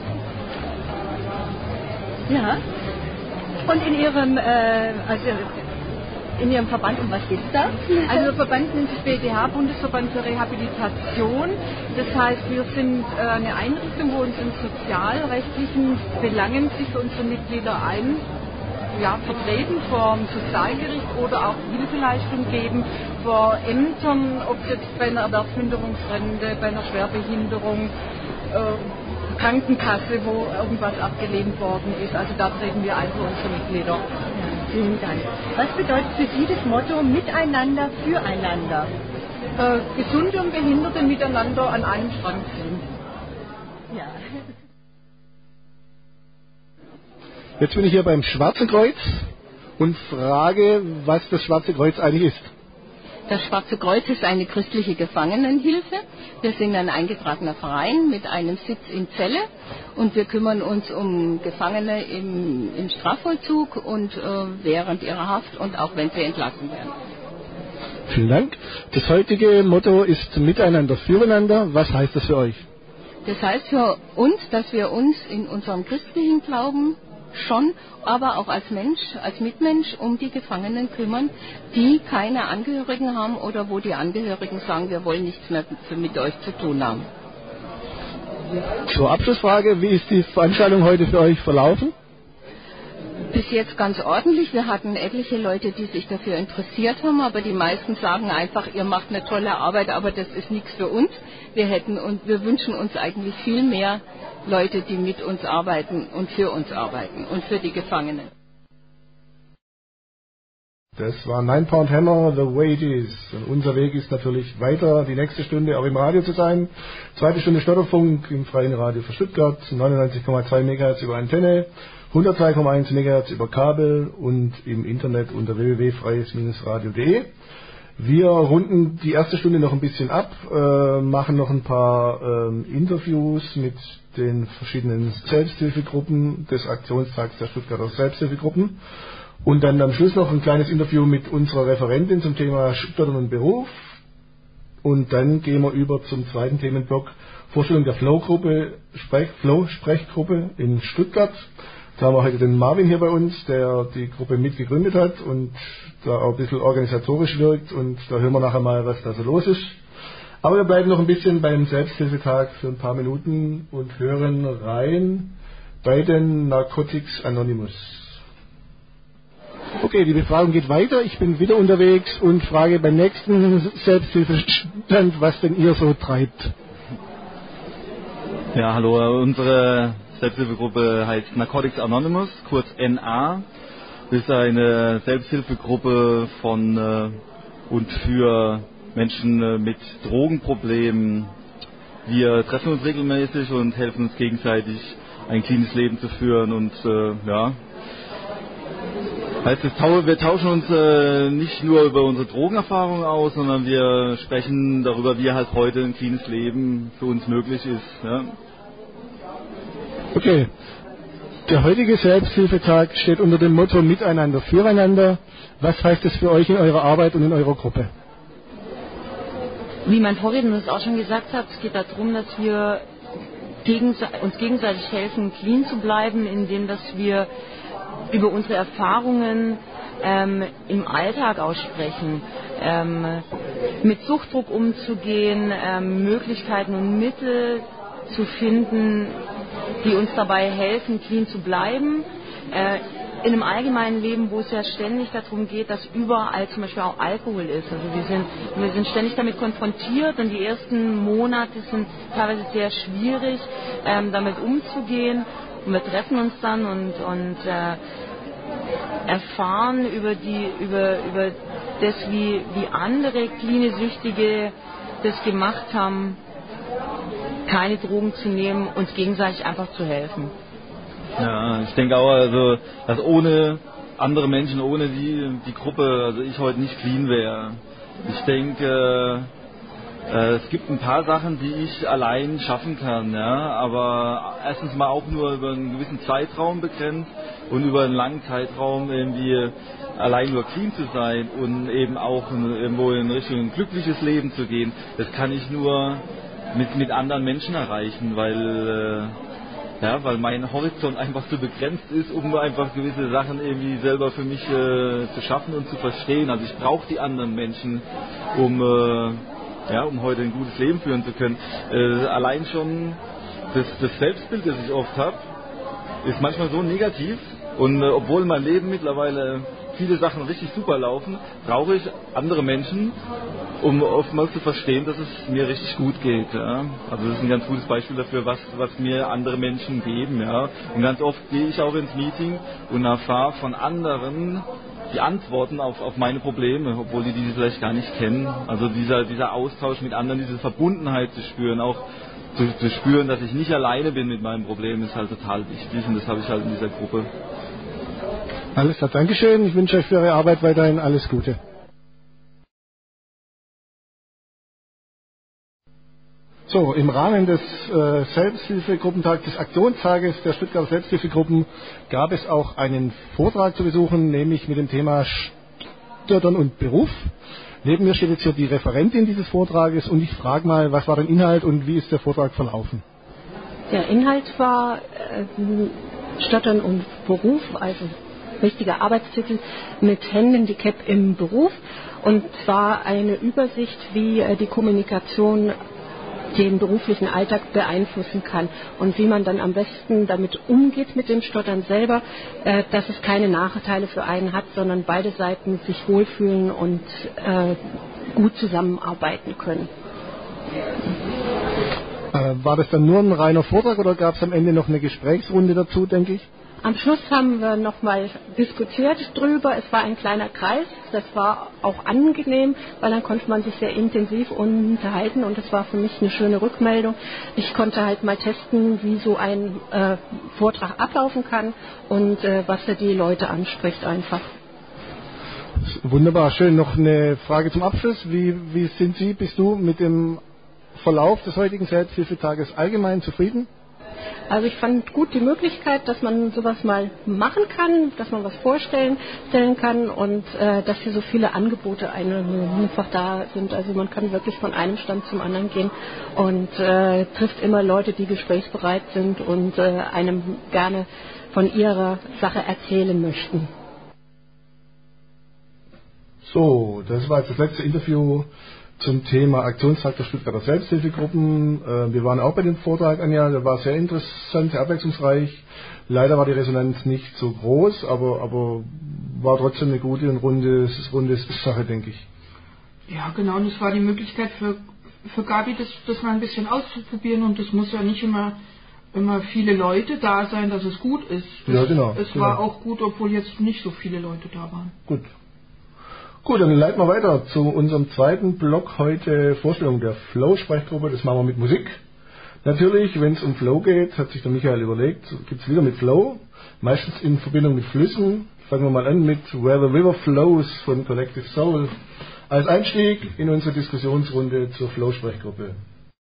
Ja. Und in Ihrem, äh, also in Ihrem Verband, um was geht es da? Also der Verband nennt sich B D H, Bundesverband für Rehabilitation. Das heißt, wir sind äh, eine Einrichtung, wo uns in sozialrechtlichen Belangen sich für unsere Mitglieder ein, ja, vertreten vor dem Sozialgericht oder auch Hilfeleistung geben vor Ämtern, ob es jetzt bei einer Erwerbsminderungsrente, bei einer Schwerbehinderung, äh, Krankenkasse, wo irgendwas abgelehnt worden ist. Also da treten wir ein für unsere Mitglieder. Ja, vielen Dank. Was bedeutet für Sie das Motto Miteinander, Füreinander? Äh, Gesunde und Behinderte miteinander an einem Strang ziehen. Ja. Jetzt bin ich hier beim Schwarzen Kreuz und frage, was das Schwarze Kreuz eigentlich ist. Das Schwarze Kreuz ist eine christliche Gefangenenhilfe. Wir sind ein eingetragener Verein mit einem Sitz in Celle und wir kümmern uns um Gefangene im, im Strafvollzug und äh, während ihrer Haft und auch wenn sie entlassen werden. Vielen Dank. Das heutige Motto ist Miteinander, Füreinander. Was heißt das für euch? Das heißt für uns, dass wir uns in unserem christlichen Glauben schon, aber auch als Mensch, als Mitmensch um die Gefangenen kümmern, die keine Angehörigen haben oder wo die Angehörigen sagen, wir wollen nichts mehr mit euch zu tun haben. Zur Abschlussfrage, wie ist die Veranstaltung heute für euch verlaufen? Bis jetzt ganz ordentlich. Wir hatten etliche Leute, die sich dafür interessiert haben, aber die meisten sagen einfach, ihr macht eine tolle Arbeit, aber das ist nichts für uns. Wir hätten und wir wünschen uns eigentlich viel mehr Leute, die mit uns arbeiten und für uns arbeiten und für die Gefangenen. Das war Nine Pound Hammer, The Way It Is. Und unser Weg ist natürlich weiter, die nächste Stunde auch im Radio zu sein. Zweite Stunde Stotterfunk im Freien Radio für Stuttgart, neunundneunzig Komma zwei Megahertz über Antenne, hundertzwei Komma eins Megahertz über Kabel und im Internet unter w w w punkt freies radio punkt de. Wir runden die erste Stunde noch ein bisschen ab, äh, machen noch ein paar äh, Interviews mit den verschiedenen Selbsthilfegruppen des Aktionstags der Stuttgarter Selbsthilfegruppen und dann am Schluss noch ein kleines Interview mit unserer Referentin zum Thema Stuttgart und Beruf und dann gehen wir über zum zweiten Themenblock, Vorstellung der Flow-Gruppe, Sprech, Flow-Sprechgruppe in Stuttgart. Da haben wir heute den Marvin hier bei uns, der die Gruppe mitgegründet hat und da auch ein bisschen organisatorisch wirkt und da hören wir nachher mal, was da so los ist. Aber wir bleiben noch ein bisschen beim Selbsthilfetag für ein paar Minuten und hören rein bei den Narcotics Anonymous. Okay, die Befragung geht weiter. Ich bin wieder unterwegs und frage beim nächsten Selbsthilfestand, was denn ihr so treibt. Ja, hallo, unsere Selbsthilfegruppe heißt Narcotics Anonymous, kurz N A. Das ist eine Selbsthilfegruppe von äh, und für Menschen äh, mit Drogenproblemen. Wir treffen uns regelmäßig und helfen uns gegenseitig, ein cleanes Leben zu führen und äh, ja. Heißt, wir tauschen uns äh, nicht nur über unsere Drogenerfahrungen aus, sondern wir sprechen darüber, wie halt heute ein cleanes Leben für uns möglich ist. Ja. Okay. Der heutige Selbsthilfetag steht unter dem Motto Miteinander, Füreinander. Was heißt es für euch in eurer Arbeit und in eurer Gruppe? Wie mein Vorredner das auch schon gesagt hat, es geht darum, dass wir gegense- uns gegenseitig helfen, clean zu bleiben, indem dass wir über unsere Erfahrungen ähm, im Alltag aussprechen, ähm, mit Suchtdruck umzugehen, ähm, Möglichkeiten und Mittel zu finden, die uns dabei helfen, clean zu bleiben. Äh, in einem allgemeinen Leben, wo es ja ständig darum geht, dass überall zum Beispiel auch Alkohol ist. Also wir sind, wir sind ständig damit konfrontiert und die ersten Monate sind teilweise sehr schwierig, ähm, damit umzugehen. Und wir treffen uns dann und, und äh, erfahren über, die, über, über das, wie, wie andere cleane Süchtige das gemacht haben, keine Drogen zu nehmen, uns gegenseitig einfach zu helfen. Ja, ich denke auch, also, dass ohne andere Menschen, ohne die, die Gruppe, also ich heute nicht clean wäre. Ich denke, äh, es gibt ein paar Sachen, die ich allein schaffen kann, ja, aber erstens mal auch nur über einen gewissen Zeitraum begrenzt und über einen langen Zeitraum irgendwie allein nur clean zu sein und eben auch irgendwo in Richtung ein glückliches Leben zu gehen, das kann ich nur mit, mit anderen Menschen erreichen, weil äh, ja, weil mein Horizont einfach zu begrenzt ist, um einfach gewisse Sachen irgendwie selber für mich äh, zu schaffen und zu verstehen. Also ich brauche die anderen Menschen, um, äh, ja, um heute ein gutes Leben führen zu können. Äh, allein schon das, das Selbstbild, das ich oft habe, ist manchmal so negativ. Und äh, obwohl mein Leben mittlerweile viele Sachen richtig super laufen, brauche ich andere Menschen, um oftmals zu verstehen, dass es mir richtig gut geht. Ja. Also das ist ein ganz gutes Beispiel dafür, was, was mir andere Menschen geben. Ja. Und ganz oft gehe ich auch ins Meeting und erfahre von anderen die Antworten auf, auf meine Probleme, obwohl die diese vielleicht gar nicht kennen. Also dieser, dieser Austausch mit anderen, diese Verbundenheit zu spüren, auch zu, zu spüren, dass ich nicht alleine bin mit meinem Problem, ist halt total wichtig und das habe ich halt in dieser Gruppe. Alles klar, Dankeschön. Ich wünsche euch für eure Arbeit weiterhin alles Gute. So, im Rahmen des äh, Selbsthilfegruppentags, des Aktionstages der Stuttgarter Selbsthilfegruppen gab es auch einen Vortrag zu besuchen, nämlich mit dem Thema Stottern und Beruf. Neben mir steht jetzt hier die Referentin dieses Vortrages und ich frage mal, was war der Inhalt und wie ist der Vortrag verlaufen? Der Inhalt war äh, Stottern und Beruf, also richtiger Arbeitstitel mit Handicap im Beruf, und zwar eine Übersicht, wie äh, die Kommunikation den beruflichen Alltag beeinflussen kann und wie man dann am besten damit umgeht mit dem Stottern selber, äh, dass es keine Nachteile für einen hat, sondern beide Seiten sich wohlfühlen und äh, gut zusammenarbeiten können. Äh, war das dann nur ein reiner Vortrag oder gab es am Ende noch eine Gesprächsrunde dazu, denke ich? Am Schluss haben wir nochmal diskutiert drüber. Es war ein kleiner Kreis. Das war auch angenehm, weil dann konnte man sich sehr intensiv unterhalten und es war für mich eine schöne Rückmeldung. Ich konnte halt mal testen, wie so ein äh, Vortrag ablaufen kann und äh, was er die Leute anspricht einfach. Wunderbar, schön. Noch eine Frage zum Abschluss. Wie, wie sind Sie, bist du mit dem Verlauf des heutigen Selbsthilfetages allgemein zufrieden? Also ich fand gut die Möglichkeit, dass man sowas mal machen kann, dass man was vorstellen stellen kann und äh, dass hier so viele Angebote einfach da sind. Also man kann wirklich von einem Stand zum anderen gehen und äh, trifft immer Leute, die gesprächsbereit sind und äh, einem gerne von ihrer Sache erzählen möchten. So, das war jetzt das letzte Interview zum Thema Aktionstag der Stuttgarter Selbsthilfegruppen. Äh, wir waren auch bei dem Vortrag, Anja, der war sehr interessant, sehr abwechslungsreich. Leider war die Resonanz nicht so groß, aber, aber war trotzdem eine gute und runde, runde Sache, denke ich. Ja, genau, und es war die Möglichkeit für, für Gabi, das, das mal ein bisschen auszuprobieren, und es muss ja nicht immer, immer viele Leute da sein, dass es gut ist. Das, ja, genau. Es genau. war auch gut, obwohl jetzt nicht so viele Leute da waren. Gut. Gut, dann leiten wir weiter zu unserem zweiten Block heute, Vorstellung der Flow-Sprechgruppe. Das machen wir mit Musik. Natürlich, wenn es um Flow geht, hat sich der Michael überlegt, gibt es wieder mit Flow, meistens in Verbindung mit Flüssen. Fangen wir mal an mit Where the River Flows von Collective Soul als Einstieg in unsere Diskussionsrunde zur Flow-Sprechgruppe.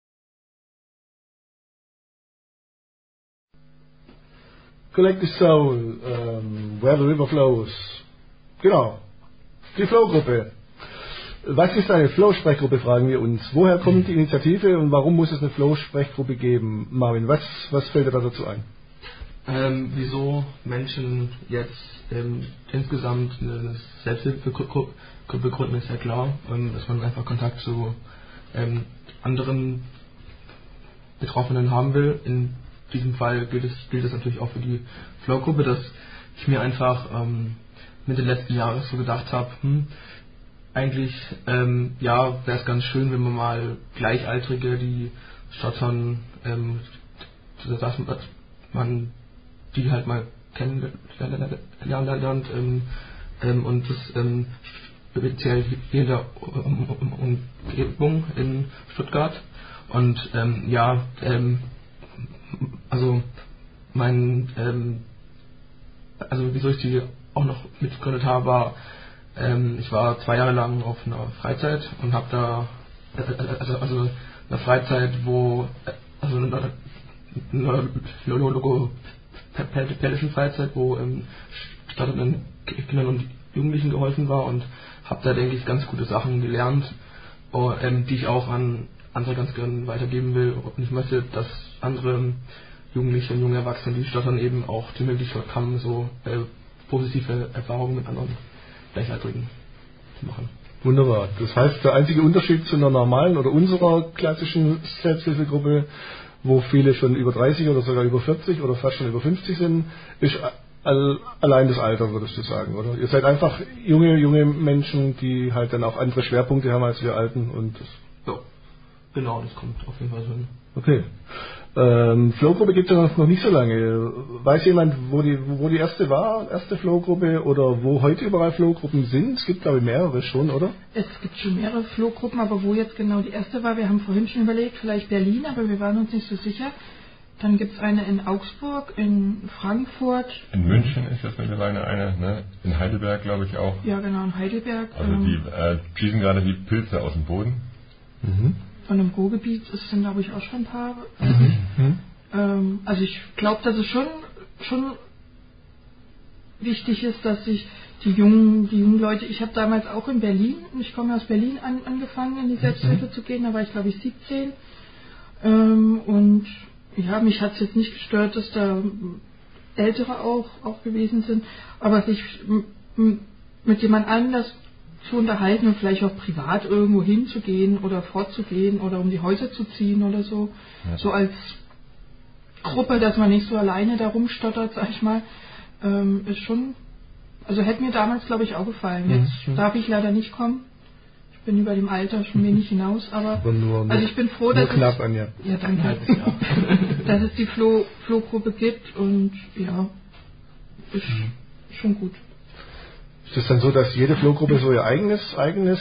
Collective Soul, ähm, Where the River Flows. Genau. Die Flow-Gruppe. Was ist eine Flow-Sprechgruppe, fragen wir uns. Woher kommt die Initiative und warum muss es eine Flow-Sprechgruppe geben? Marvin, was, was fällt dir da dazu ein? Ähm, wieso Menschen jetzt ähm, insgesamt eine Selbsthilfegruppe gründen, ist ja klar, ähm, dass man einfach Kontakt zu ähm, anderen Betroffenen haben will. In diesem Fall gilt es, gilt es natürlich auch für die Flow-Gruppe, dass ich mir einfach ähm, Mitte letzten Jahres so gedacht habe, hm, eigentlich ähm, ja, wäre es ganz schön, wenn man mal Gleichaltrige, die stottern, ähm, dass man die halt mal kennenlernt ähm, ähm, und das ähm, speziell hier in der Umgebung in Stuttgart. Und ähm, ja, ähm, also mein ähm, also wieso ich die auch noch mitgegründet habe, war, ähm, ich war zwei Jahre lang auf einer Freizeit und habe da also, also eine Freizeit, wo also eine, eine logopädischen Freizeit, wo ähm, startenden Kindern und Jugendlichen geholfen war, und habe da, denke ich, ganz gute Sachen gelernt, oh, ähm, die ich auch an andere ganz gerne weitergeben will, und ich möchte, dass andere Jugendliche und junge Erwachsene, die stottern, eben auch die Möglichkeit haben, so äh, positive Erfahrungen mit anderen Gleichaltrigen zu machen. Wunderbar. Das heißt, der einzige Unterschied zu einer normalen oder unserer klassischen Selbsthilfegruppe, wo viele schon über dreißig oder sogar über vierzig oder fast schon über fünfzig sind, ist all, allein das Alter, würdest du sagen, oder? Ihr seid einfach junge, junge Menschen, die halt dann auch andere Schwerpunkte haben als wir Alten, und das ja, genau, das kommt auf jeden Fall so hin. Okay. Ähm, Flow-Gruppe gibt es ja noch nicht so lange. Weiß jemand, wo die, wo die erste war, erste Flow-Gruppe, oder wo heute überall Flow-Gruppen sind? Es gibt, glaube ich, mehrere schon, oder? Es gibt schon mehrere Flow-Gruppen, aber wo jetzt genau die erste war, wir haben vorhin schon überlegt, vielleicht Berlin, aber wir waren uns nicht so sicher. Dann gibt es eine in Augsburg, in Frankfurt. In München ist jetzt mittlerweile eine, ne? In Heidelberg, glaube ich, auch. Ja, genau, in Heidelberg. Also ähm, die äh, schießen gerade wie Pilze aus dem Boden. Mhm. Und im Ruhrgebiet sind, glaube ich, auch schon ein paar. Mhm. Ähm, also ich glaube, dass es schon, schon wichtig ist, dass sich die jungen, die jungen Leute, ich habe damals auch in Berlin, ich komme aus Berlin an, angefangen, in die Selbsthilfe mhm. zu gehen, da war ich, glaube ich, siebzehn. Ähm, und ja, mich hat es jetzt nicht gestört, dass da Ältere auch, auch gewesen sind, aber sich m- mit jemand anders zu unterhalten und vielleicht auch privat irgendwo hinzugehen oder fortzugehen oder um die Häuser zu ziehen oder so. Ja. So als Gruppe, dass man nicht so alleine da rumstottert, sag ich mal, ähm, ist schon, also hätte mir damals, glaube ich, auch gefallen. Jetzt mhm. darf ich leider nicht kommen. Ich bin über dem Alter schon wenig hinaus, aber, aber nur, also ich bin froh, dass knapp es, an, ja. Ja, danke, dass es die Flow, Flow-Gruppe gibt, und ja, ist mhm. schon gut. Ist es dann so, dass jede Flow-Gruppe so ihr eigenes eigenes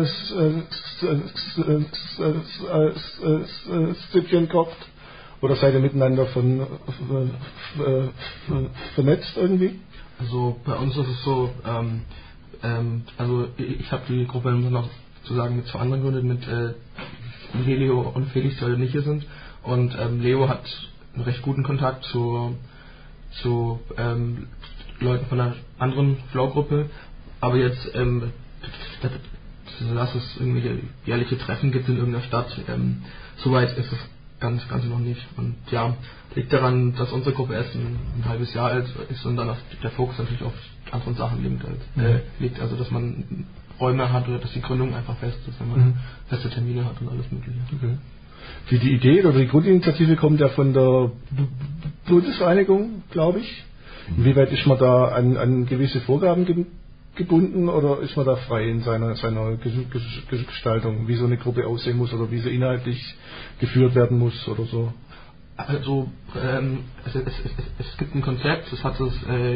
Stückchen kocht? Oder seid ihr miteinander von, äh, vernetzt irgendwie? Also bei uns ist es so, ähm, ähm, also ich habe die Gruppe noch sozusagen mit zwei anderen gegründet, mit äh, Leo und Felix, die heute nicht hier sind. Und ähm, Leo hat einen recht guten Kontakt zu, zu ähm, Leuten von einer anderen Flow-Gruppe, aber jetzt, ähm, dass es irgendwelche jährliche Treffen gibt in irgendeiner Stadt, ähm, soweit ist es ganz, ganz noch nicht. Und ja, liegt daran, dass unsere Gruppe erst ein, ein halbes Jahr alt ist und dann auf der Fokus natürlich auf anderen Sachen liegt, halt, äh, liegt, also dass man Räume hat oder dass die Gründung einfach fest ist, wenn man mhm. feste Termine hat und alles mögliche. Okay. Die, die Idee oder die Grundinitiative kommt ja von der B- Bundesvereinigung, glaube ich. Inwieweit ist man da an, an gewisse Vorgaben ge- gebunden oder ist man da frei in seiner, seiner Gestaltung, wie so eine Gruppe aussehen muss oder wie sie inhaltlich geführt werden muss oder so? Also ähm, es, es, es, es gibt ein Konzept, das hat das äh,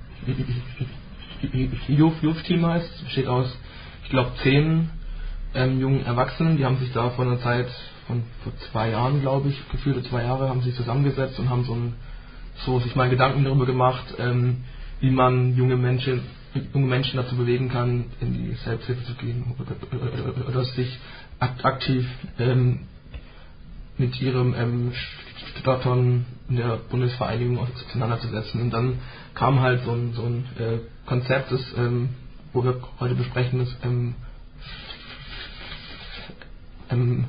Youth, Youth Team heißt, besteht aus, ich glaube, zehn ähm, jungen Erwachsenen, die haben sich da vor einer Zeit von vor zwei Jahren, glaube ich, gefühlte zwei Jahre, haben sich zusammengesetzt und haben so, ein, so sich mal Gedanken darüber gemacht, ähm, wie man junge Menschen, junge Menschen dazu bewegen kann, in die Selbsthilfe zu gehen oder, oder, oder sich aktiv ähm, mit ihrem ähm, Stottern in der Bundesvereinigung auseinanderzusetzen. Und dann kam halt so ein, so ein äh, Konzept, das, ähm, wo wir heute besprechen, das ähm, ähm,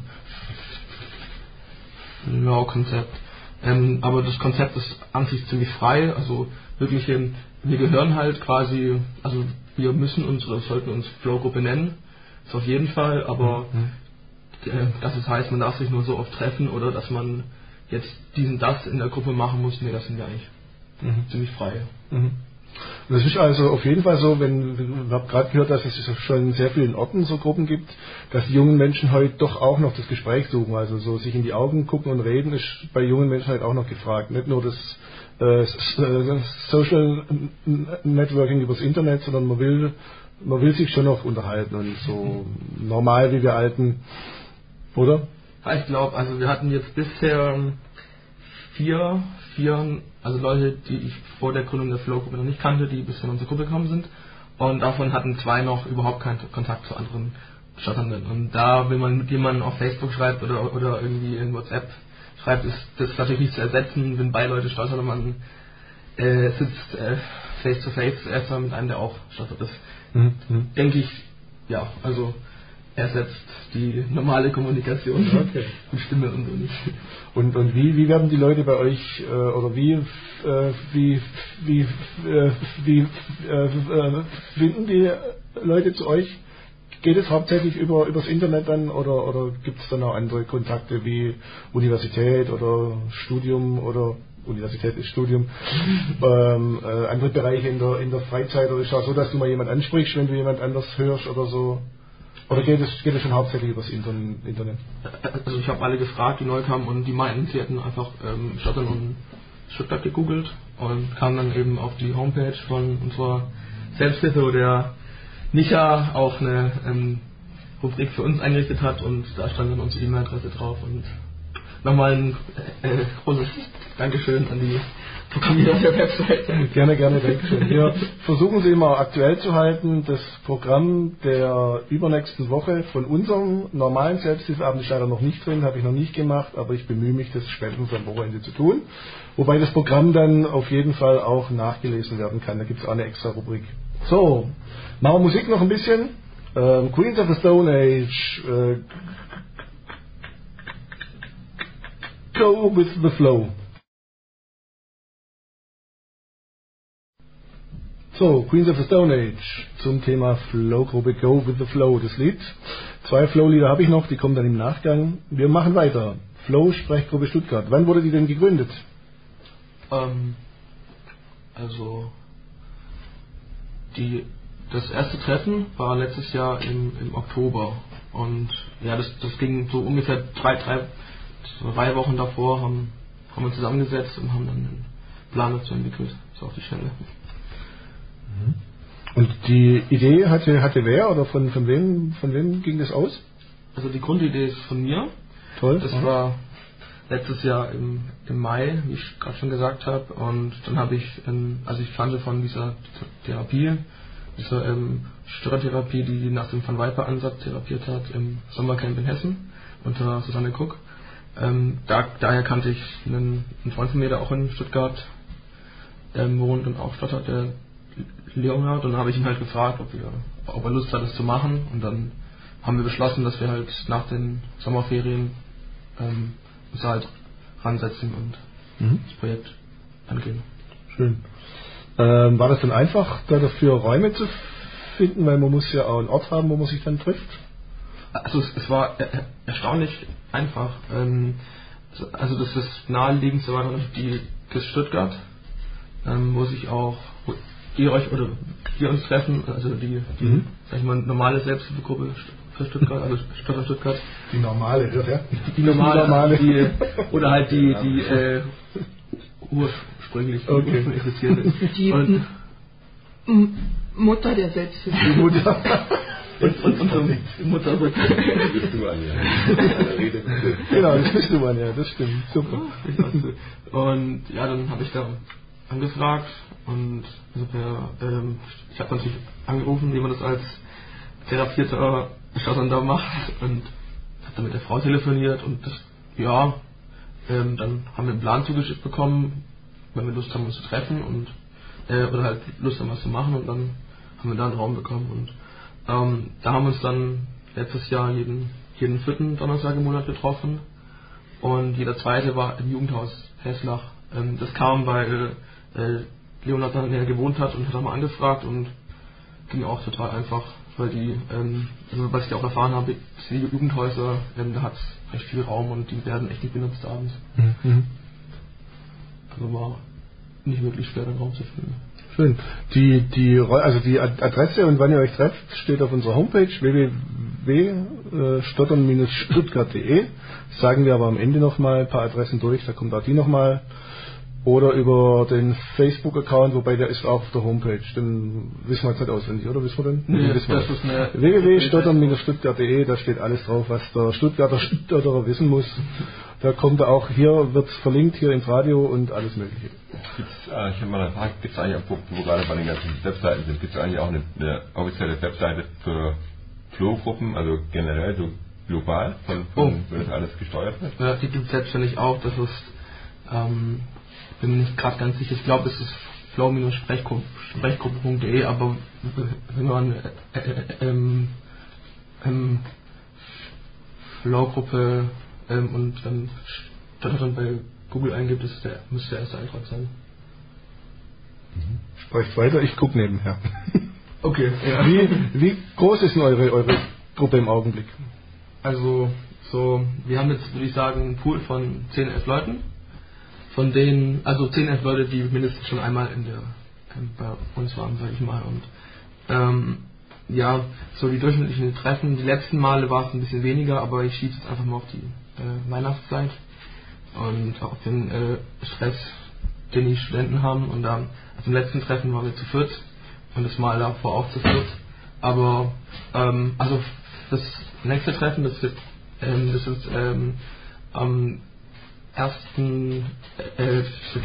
Law-Konzept. Ähm, aber das Konzept ist an sich ziemlich frei, also wirklich, ähm, wir gehören halt quasi, also wir müssen uns oder sollten uns Flow-Gruppe nennen, das auf jeden Fall, aber mhm. äh, dass es heißt, man darf sich nur so oft treffen oder dass man jetzt diesen, das in der Gruppe machen muss, nee, das sind wir eigentlich mhm. ziemlich frei. Mhm. Das ist also auf jeden Fall so, wenn, ich habe gerade gehört, dass es schon in sehr vielen Orten so Gruppen gibt, dass die jungen Menschen heute doch auch noch das Gespräch suchen, also so sich in die Augen gucken und reden, ist bei jungen Menschen halt auch noch gefragt. Nicht nur das äh, Social Networking übers Internet, sondern man will, man will sich schon noch unterhalten und so normal wie wir Alten, oder? Ja, ich glaube, also wir hatten jetzt bisher vier, vier, also Leute, die ich vor der Gründung der Flow-Gruppe noch nicht kannte, die bisher in unsere Gruppe gekommen sind. Und davon hatten zwei noch überhaupt keinen Kontakt zu anderen Stotternden. Und da, wenn man mit jemandem auf Facebook schreibt oder, oder irgendwie in WhatsApp schreibt, ist das natürlich nicht zu ersetzen, wenn beide Leute stottern und man äh, sitzt äh, face to face erstmal mit einem, der auch stottert. Das mhm. denke ich, ja, also ersetzt die normale Kommunikation okay. mit Stimme und so nicht. Und, und wie, wie werden die Leute bei euch, äh, oder wie, äh, wie, wie, äh, wie äh, finden die Leute zu euch? Geht es hauptsächlich über übers Internet dann oder, oder gibt es dann auch andere Kontakte wie Universität oder Studium oder Universität ist Studium, ähm, äh, andere Bereiche in der, in der Freizeit oder ist es auch so, dass du mal jemand ansprichst, wenn du jemand anders hörst oder so? Oder geht es, geht es schon hauptsächlich übers Internet? Also ich habe alle gefragt, die neu kamen und die meinten, sie hätten einfach ähm, Stottern und Stuttgart gegoogelt und kamen dann eben auf die Homepage von unserer Selbsthilfe, wo der Micha auch eine ähm, Rubrik für uns eingerichtet hat und da stand dann unsere E-Mail-Adresse drauf und nochmal ein äh, großes Dankeschön an die Programmierer der Webseite. Gerne, gerne, Dankeschön. Wir versuchen Sie immer aktuell zu halten. Das Programm der übernächsten Woche von unserem normalen Selbsthilfeabend ist leider noch nicht drin, habe ich noch nicht gemacht, aber ich bemühe mich, das spätestens am Wochenende zu tun. Wobei das Programm dann auf jeden Fall auch nachgelesen werden kann. Da gibt es auch eine extra Rubrik. So, machen wir Musik noch ein bisschen. Ähm, Queens of the Stone Age. Äh, Go with the Flow. So, Queens of the Stone Age zum Thema Flow-Gruppe Go with the Flow, das Lied. Zwei Flow-Lieder habe ich noch, die kommen dann im Nachgang. Wir machen weiter. Flow-Sprechgruppe Stuttgart. Wann wurde die denn gegründet? Ähm, also, die, das erste Treffen war letztes Jahr im, im Oktober. Und ja, das, das ging so ungefähr drei, drei, drei Wochen davor, haben, haben wir zusammengesetzt und haben dann einen Plan dazu entwickelt, so auf die Schnelle. Und die Idee hatte, hatte wer oder von, von, wem, von wem ging das aus? Also die Grundidee ist von mir. Toll. Das Aha. war letztes Jahr im, im Mai, wie ich gerade schon gesagt habe. Und dann habe ich, ähm, also ich kannte von dieser Therapie, dieser ähm, Störertherapie, die nach dem Van Viper Ansatz therapiert hat, im Sommercamp in Hessen unter Susanne Cook. Ähm, da, daher kannte ich einen, einen Freund von mir, der auch in Stuttgart ähm, wohnt und auch stottert, der Leonhard, und dann habe ich ihn halt gefragt, ob, wir, ob er Lust hat, das zu machen, und dann haben wir beschlossen, dass wir halt nach den Sommerferien ähm, uns halt ransetzen und mhm. das Projekt angehen. Schön. Ähm, war das denn einfach, da dafür Räume zu stattfinden? Weil man muss ja auch einen Ort haben, wo man sich dann trifft. Also es, es war er, erstaunlich einfach. Ähm, also das ist naheliegendste war natürlich die KISS Stuttgart, ähm, wo sich auch wo ihr euch oder wir uns treffen, also die, die mhm. sag ich mal, normale Selbsthilfegruppe für Stuttgart, also Stadt und Stuttgart. Die normale, ja. Die, die normale, die normale. Die, oder halt die, die äh, ursprünglich okay. ursprünglich existierende. Die und, M- Mutter der Selbsthilfe. Die Mutter. Und, und unsere Mutter. Das bist du, Anja. Genau, das bist du, Anja, das stimmt. Super. Und ja, dann habe ich da angefragt und also per, ähm, ich habe natürlich angerufen, wie man das als therapierter Stadtsander macht, und habe dann mit der Frau telefoniert und das, ja, ähm, dann haben wir einen Plan zugeschickt bekommen, wenn wir Lust haben, uns zu treffen und äh, oder halt Lust haben, was zu machen, und dann haben wir da einen Raum bekommen, und ähm, da haben wir uns dann letztes Jahr jeden, jeden vierten Donnerstag im Monat getroffen, und jeder zweite war im Jugendhaus Heslach. Ähm, das kam, weil äh, Leonard dann näher gewohnt hat und hat auch mal angefragt, und ging auch total einfach, weil die, ähm, also was ich auch erfahren habe, die Jugendhäuser, ähm, da hat es recht viel Raum und die werden echt nicht benutzt abends. Mhm. Also war nicht wirklich schwer, den Raum zu finden. Schön. Die, die, also die Adresse und wann ihr euch trefft, steht auf unserer Homepage w w w punkt stottern Bindestrich stuttgart punkt de. Sagen wir aber am Ende nochmal ein paar Adressen durch, da kommt auch die nochmal. Oder über den Facebook-Account, wobei der ist auch auf der Homepage. Den wissen wir jetzt nicht auswendig, oder? Wissen wir den? Nee, wissen wir das ist eine w w w punkt stottern Bindestrich stuttgart punkt de, da steht alles drauf, was der Stuttgarter Stotterer wissen muss. Da kommt er auch, hier wird verlinkt, hier ins Radio und alles Mögliche. Gibt's, äh, ich habe mal eine Frage, gibt es eigentlich auch, wo wir gerade bei den ganzen Webseiten sind, gibt es eigentlich auch eine, eine offizielle Webseite für Flow-Gruppen, also generell so global, von, von oh. wenn das alles gesteuert wird? Ja, die gibt es selbstverständlich auch, das ist, ähm, bin mir nicht gerade ganz sicher, ich glaube es ist flow Sprechgruppe punkt de, aber wenn man äh, äh, ähm, ähm, Flow-Gruppe ähm, und dann dann bei Google eingibt, ist der, müsste der erste Eintrag sein. Mhm. Sprecht weiter, ich gucke nebenher. Okay. Ja. Wie, wie groß ist denn eure, eure Gruppe im Augenblick? Also, so, wir haben jetzt, würde ich sagen, einen Pool von zehn, elf Leuten. Von denen, also zehn, elf Leute, die mindestens schon einmal in der, ähm, bei uns waren, sag ich mal. Und ähm, ja, so die durchschnittlichen Treffen, die letzten Male war es ein bisschen weniger, aber ich schiebe es einfach mal auf die äh, Weihnachtszeit und auf den äh, Stress, den die Studenten haben. Und dann, also im letzten Treffen waren wir zu viert und das Mal davor auch zu viert. Aber, ähm, also das nächste Treffen, das ist, ähm, das ist ähm, am ersten Äh,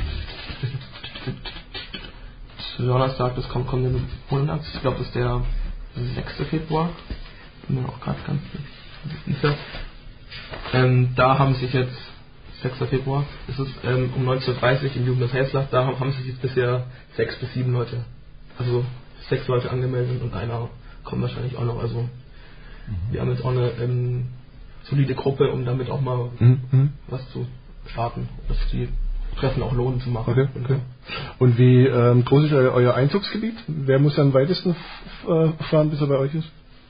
Donnerstag, das kommt, kommt im Monat, ich glaube, das ist der sechste Februar, bin mir auch gerade ganz sicher. Ähm, da haben sich jetzt, sechster Februar, das ist ähm, um neunzehn Uhr dreißig im Jugendhaus Heslach, da haben sich jetzt bisher sechs bis sieben Leute, also sechs Leute angemeldet und einer kommt wahrscheinlich auch noch, also mhm. wir haben jetzt auch eine ähm, solide Gruppe, um damit auch mal mhm. was zu starten, dass die Treffen auch lohnen zu machen. Okay, okay. Und wie ähm, groß ist euer, euer Einzugsgebiet? Wer muss am weitesten f- äh, fahren, bis er bei euch ist?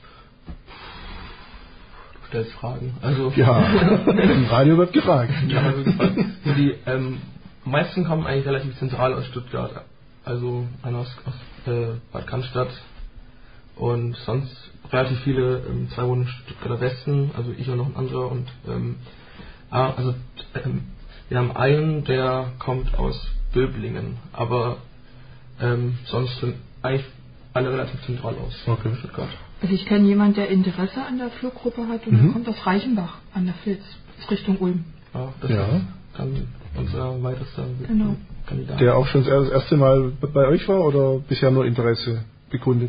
Du stellst Fragen. Also ja, im Radio wird gefragt. Ja, also die ähm, meisten kommen eigentlich relativ zentral aus Stuttgart. Also einer aus, aus äh, Bad Cannstatt und sonst relativ viele, ähm, zwei wohnen im Stuttgarter Westen, also ich und noch ein anderer und ähm, ah, also ähm, wir haben einen, der kommt aus Böblingen, aber ähm, sonst sind eigentlich alle relativ zentral aus okay. Stuttgart. Also ich kenne jemanden, der Interesse an der Fluggruppe hat und mhm. der kommt aus Reichenbach an der Filz, ist Richtung Ulm. Ja, das ja. ist dann unser weitester genau. Kandidat. Der auch schon das erste Mal bei euch war oder bisher nur Interesse bekundet?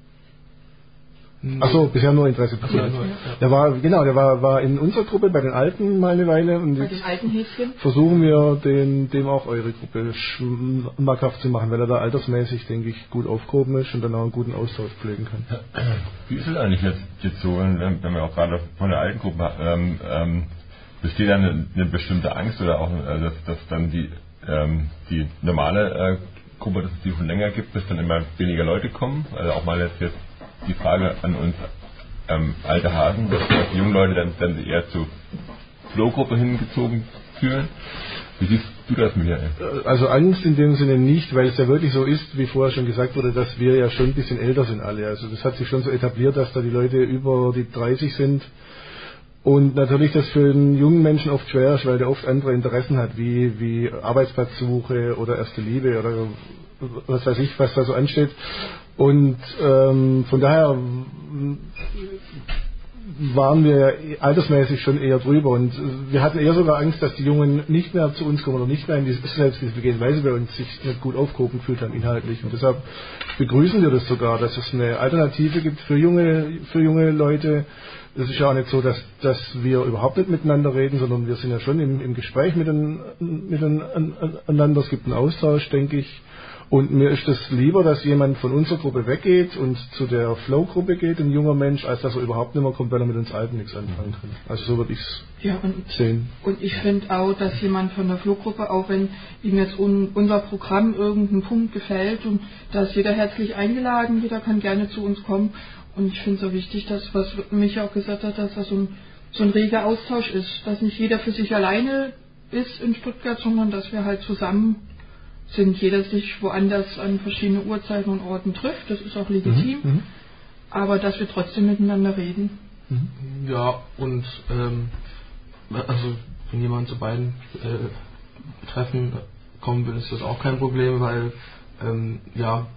Achso, bisher nur Interesse bekundet. Ja, ja. Der war, genau, der war, war in unserer Gruppe bei den Alten mal eine Weile und bei jetzt den alten Häschen versuchen wir den, dem auch eure Gruppe schmackhaft zu machen, weil er da altersmäßig, denke ich, gut aufgehoben ist und dann auch einen guten Austausch pflegen kann. Wie ist es eigentlich jetzt, jetzt so, wenn, wenn wir auch gerade von der alten Gruppe ähm, ähm, besteht da eine, eine bestimmte Angst oder auch, äh, dass, dass dann die, ähm, die normale äh, Gruppe, dass es die schon länger gibt, dass dann immer weniger Leute kommen, also auch mal jetzt, jetzt die Frage an uns ähm, alte Hasen, dass die jungen Leute dann, dann eher zur Flow-Gruppe hingezogen fühlen. Wie siehst du das, Michael? Also Angst in dem Sinne nicht, weil es ja wirklich so ist, wie vorher schon gesagt wurde, dass wir ja schon ein bisschen älter sind alle. Also das hat sich schon so etabliert, dass da die Leute über die dreißig sind. Und natürlich das für einen jungen Menschen oft schwer ist, weil der oft andere Interessen hat, wie, wie Arbeitsplatzsuche oder erste Liebe oder was weiß ich, was da so ansteht. Und ähm, von daher waren wir altersmäßig schon eher drüber und wir hatten eher sogar Angst, dass die Jungen nicht mehr zu uns kommen oder nicht mehr in die Selbsthilfe gehen, weil sie bei uns sich nicht gut aufgehoben gefühlt haben inhaltlich. Und deshalb begrüßen wir das sogar, dass es eine Alternative gibt für junge, für junge Leute. Es ist ja auch nicht so, dass, dass wir überhaupt nicht miteinander reden, sondern wir sind ja schon im, im Gespräch miteinander. Es gibt einen Austausch, denke ich. Und mir ist es lieber, dass jemand von unserer Gruppe weggeht und zu der Flow-Gruppe geht, ein junger Mensch, als dass er überhaupt nicht mehr kommt, weil er mit uns Alten nichts anfangen kann. Also so würde ich es ja, und, sehen. Und ich finde auch, dass jemand von der Flow-Gruppe, auch wenn ihm jetzt un, unser Programm irgendein Punkt gefällt, und da ist jeder herzlich eingeladen, jeder kann gerne zu uns kommen. Und ich finde es so wichtig, dass, was Micha auch gesagt hat, dass das so ein, so ein reger Austausch ist, dass nicht jeder für sich alleine ist in Stuttgart, sondern dass wir halt zusammen sind, jeder sich woanders an verschiedene Uhrzeiten und Orten trifft, das ist auch legitim, mhm, aber dass wir trotzdem miteinander reden. Mhm. Ja, und ähm, also wenn jemand zu beiden äh, Treffen kommen will, ist das auch kein Problem, weil ähm, ja,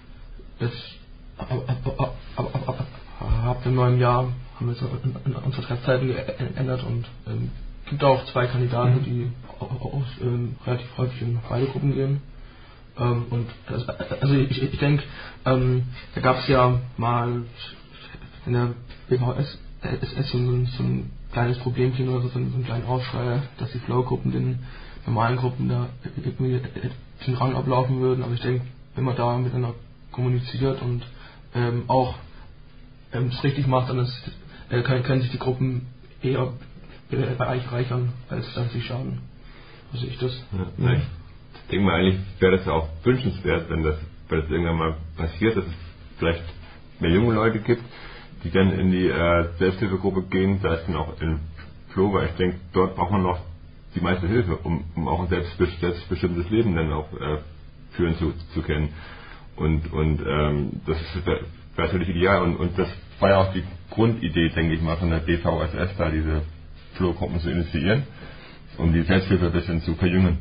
jetzt ab, ab, ab, ab, ab, ab, ab dem neuen Jahr haben wir jetzt unsere Treffzeiten geändert und ähm, es gibt auch zwei Kandidaten, die auch, ähm, relativ häufig in beide Gruppen gehen. Ähm, und das, also ich, ich denke, ähm, da gab es ja mal in der B V S S S so ein, so ein kleines Problemchen oder so, so einen kleinen Aufschrei, dass die Flow-Gruppen den normalen Gruppen da irgendwie den Rang ablaufen würden. Aber ich denke, wenn man da miteinander kommuniziert und ähm, auch ähm, es richtig macht, dann ist, äh, können, können sich die Gruppen eher bereichern, als dass sie schaden. So sehe ich das. Ja, ich denke mal, eigentlich wäre das ja auch wünschenswert, wenn das, wenn das irgendwann mal passiert, dass es vielleicht mehr junge Leute gibt, die dann in die äh, Selbsthilfegruppe gehen, da ist dann auch in Flow, weil ich denke, dort braucht man noch die meiste Hilfe, um, um auch ein selbstbestimmtes Leben dann auch äh, führen zu, zu können. Und, und ähm, das ist wäre natürlich ideal. Und, und das war ja auch die Grundidee, denke ich mal, von der B V S S, da diese Flow-Gruppen zu initiieren, um die Selbsthilfe ein bisschen zu verjüngen.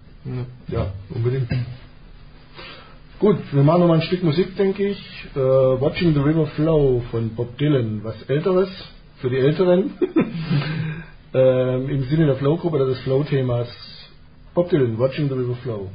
Ja, unbedingt. Gut, wir machen noch mal ein Stück Musik, denke ich. Uh, Watching the River Flow von Bob Dylan, was Älteres für die Älteren. ähm, Im Sinne der Flow-Gruppe oder des Flow-Themas. Bob Dylan, Watching the River Flow.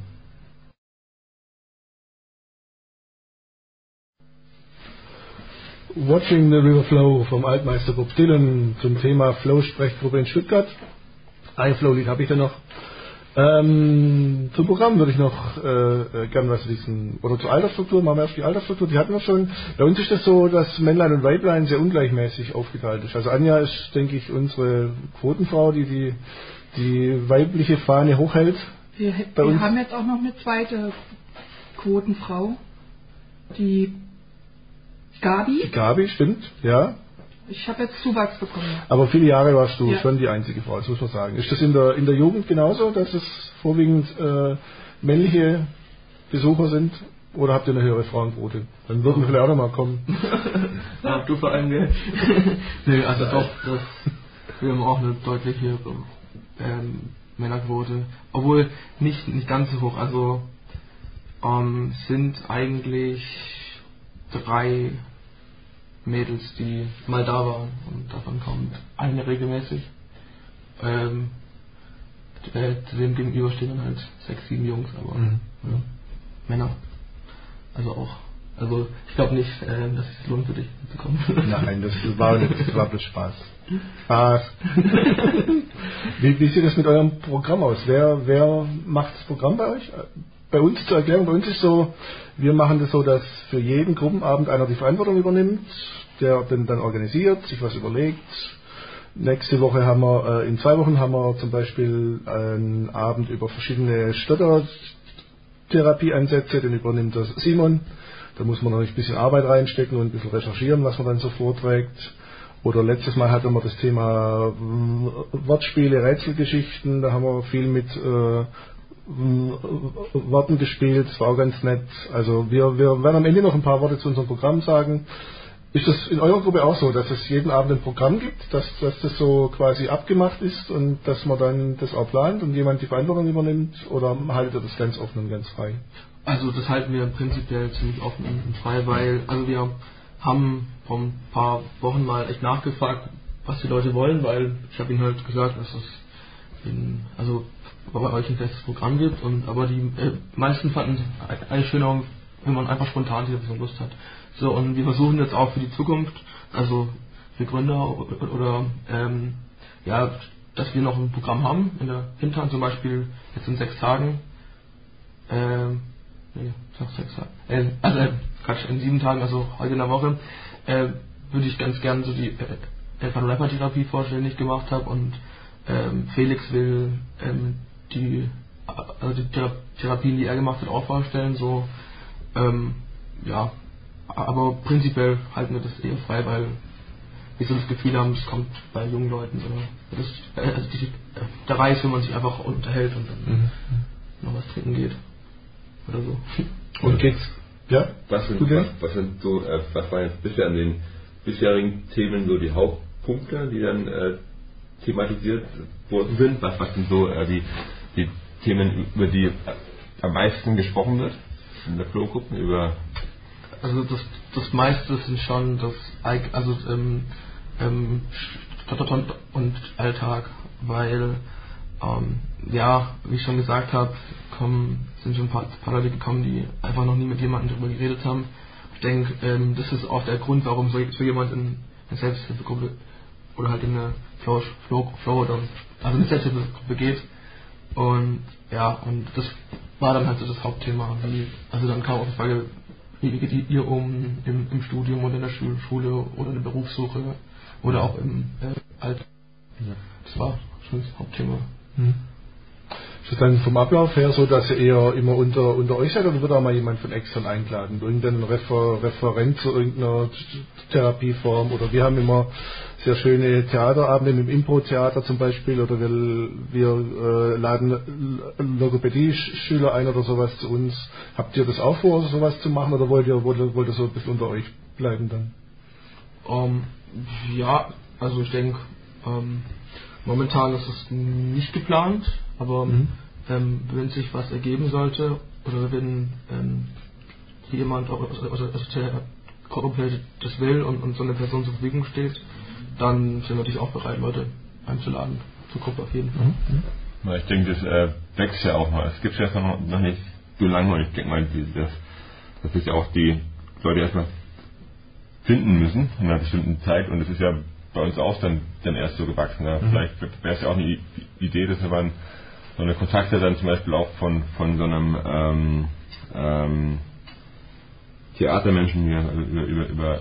Watching the River Flow vom Altmeister Bob Dylan zum Thema Flow-Sprechgruppe in Stuttgart. Ein Flow-Lied habe ich da noch. Ähm, zum Programm würde ich noch äh, gern was wissen. Oder zur Altersstruktur, machen wir erst die Altersstruktur, die hatten wir schon. Bei uns ist das so, dass Männlein und Weiblein sehr ungleichmäßig aufgeteilt ist. Also Anja ist, denke ich, unsere Quotenfrau, die die, die weibliche Fahne hochhält. Wir, bei wir uns. haben jetzt auch noch eine zweite Quotenfrau, die Gabi. Die Gabi, stimmt, ja. Ich habe jetzt Zuwachs bekommen. Aber viele Jahre warst du ja. schon die einzige Frau, das muss man sagen. Ist das in der, in der Jugend genauso, dass es vorwiegend äh, männliche Besucher sind? Oder habt ihr eine höhere Frauenquote? Dann würden wir vielleicht auch noch mal kommen. Ja, du vor allem, gell? Nee, also doch, das, wir haben auch eine deutlich höhere ähm, Männerquote. Obwohl nicht, nicht ganz so hoch. Also ähm, sind eigentlich drei Mädels, die mal da waren, und davon kommt eine regelmäßig. Ähm, dem gegenüber stehen dann halt sechs, sieben Jungs, aber mhm. ja, Männer. Also auch. Also ich glaube nicht, äh, dass es sich lohnt für dich zu kommen. Nein, das war nicht, das war bloß Spaß. Spaß. wie, wie sieht das mit eurem Programm aus? Wer, wer macht das Programm bei euch? Bei uns zur Erklärung, bei uns ist so, wir machen das so, dass für jeden Gruppenabend einer die Verantwortung übernimmt, der den dann organisiert, sich was überlegt. Nächste Woche haben wir, äh, in zwei Wochen haben wir zum Beispiel einen Abend über verschiedene Stottertherapieansätze, den übernimmt das Simon. Da muss man noch ein bisschen Arbeit reinstecken und ein bisschen recherchieren, was man dann so vorträgt. Oder letztes Mal hatten wir das Thema äh, Wortspiele, Rätselgeschichten, da haben wir viel mit äh, Worten gespielt, das war auch ganz nett. Also wir, wir werden am Ende noch ein paar Worte zu unserem Programm sagen. Ist das in eurer Gruppe auch so, dass es jeden Abend ein Programm gibt, dass, dass das so quasi abgemacht ist und dass man dann das auch plant und jemand die Verantwortung übernimmt, oder haltet ihr das ganz offen und ganz frei? Also das halten wir prinzipiell ziemlich offen und frei, weil also wir haben vor ein paar Wochen mal echt nachgefragt, was die Leute wollen, weil ich habe ihnen halt gesagt, dass es in, also bei euch ein festes Programm gibt, und aber die äh, meisten fanden es eigentlich schöner, wenn man einfach spontan sich so Lust hat. So, und wir versuchen jetzt auch für die Zukunft, also für Gründer oder, oder ähm, ja, dass wir noch ein Programm haben in der Hinterhand, zum Beispiel jetzt in sechs Tagen, ähm, nee, sechs Tagen, äh, also äh, Quatsch, in sieben Tagen, also heute in der Woche, äh, würde ich ganz gerne so die äh, Rapper-Therapie vorstellen, die ich gemacht habe, und ähm, Felix will ähm, die, also die Thera- Therapien, die er gemacht hat, auch vorstellen, so, ähm, ja, aber prinzipiell halten wir das eher frei, weil wir so das Gefühl haben, es kommt bei jungen Leuten, oder das, äh, also die, der Reis, wenn man sich einfach unterhält und dann mhm. noch was trinken geht, oder so. Und geht's? Ja? Was sind, was, was sind so, äh, was waren jetzt bisher an den bisherigen Themen so die Hauptpunkte, die dann äh, thematisiert worden sind? Was, was sind so äh, die, die Themen, über die am meisten gesprochen wird in der Flow-Gruppe? Über also das, das meiste sind schon das, also ähm, ähm, und Alltag, weil ähm, ja, wie ich schon gesagt habe, kommen, sind schon ein paar, paar Leute gekommen, die einfach noch nie mit jemandem darüber geredet haben. Ich denke, ähm, das ist auch der Grund, warum so, so jemand in eine Selbsthilfegruppe oder halt in eine Flow, Flow, Flow oder also eine Selbsthilfegruppe geht. Und ja, und das war dann halt so das Hauptthema. Wie, also dann kam auch die Frage, wie geht ihr um im, im Studium oder in der Schule oder in der Berufssuche oder auch im äh, Alter. Ja. Das war schon das Hauptthema. Hm. Ist es dann vom Ablauf her so, dass ihr eher immer unter, unter euch seid, oder wird auch mal jemand von extern eingeladen? Irgendein Refer, Referent zu irgendeiner Therapieform? Oder wir haben immer sehr schöne Theaterabende mit dem Impro-Theater zum Beispiel, oder wir, wir äh, laden Logopädie-Schüler ein oder sowas zu uns. Habt ihr das auch vor, sowas zu machen, oder wollt ihr, wollt ihr, wollt ihr so ein bisschen unter euch bleiben dann? Um, ja, also ich denke, ähm, momentan ist es nicht geplant, aber mhm. ähm, wenn sich was ergeben sollte oder wenn ähm, jemand aus der Gruppe das will und, und so eine Person zur Verfügung steht, dann sind wir natürlich auch bereit, Leute einzuladen zur Gruppe auf jeden Fall. Mhm. Ich denke, das äh, wächst ja auch mal. Es gibt ja noch, noch nicht so lange, und ich denke mal, dass, dass sich auch die Leute erstmal finden müssen in einer bestimmten Zeit, und es ist ja bei uns auch dann, dann erst so gewachsen. Ja. Mhm. Vielleicht wäre es ja auch eine Idee, dass man so eine Kontakte dann zum Beispiel auch von, von so einem ähm, ähm, Theatermenschen, also über, über, über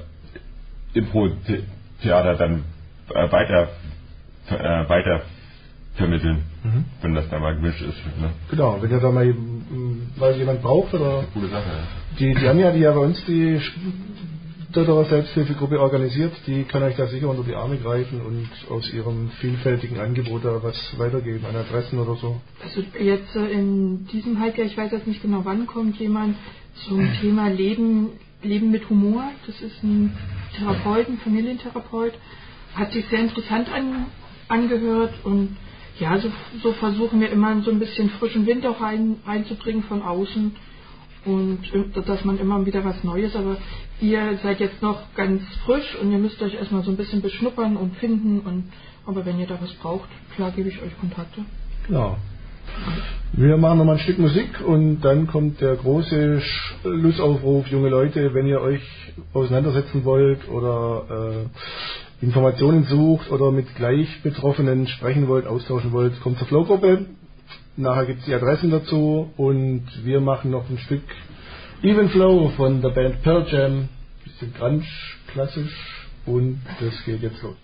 Impro-Theater dann äh, weiter, äh, weiter vermitteln, mhm. wenn das da mal gewünscht ist. Ne? Genau, wenn ihr da mal, mal jemand braucht, oder coole Sache, ja. die, die Anja, die ja bei uns die Dörderer Selbsthilfegruppe organisiert, die kann euch da sicher unter die Arme greifen und aus ihrem vielfältigen Angebot da was weitergeben, an Adressen oder so. Also jetzt in diesem Halbjahr, ich weiß jetzt nicht genau wann, kommt jemand zum Thema Leben, Leben mit Humor. Das ist ein Therapeut, ein Familientherapeut. Hat sich sehr interessant an, angehört, und ja, so, so versuchen wir immer so ein bisschen frischen Wind auch rein, reinzubringen von außen. Und dass man immer wieder was Neues, aber ihr seid jetzt noch ganz frisch und ihr müsst euch erstmal so ein bisschen beschnuppern und finden, und aber wenn ihr da was braucht, klar gebe ich euch Kontakte. Genau. Wir machen nochmal ein Stück Musik und dann kommt der große Schlussaufruf, junge Leute, wenn ihr euch auseinandersetzen wollt oder äh, Informationen sucht oder mit Gleichbetroffenen sprechen wollt, austauschen wollt, kommt zur Flow-Gruppe. Nachher gibt es die Adressen dazu, und wir machen noch ein Stück Even Flow von der Band Pearl Jam, bisschen grunge, klassisch, und das geht jetzt los.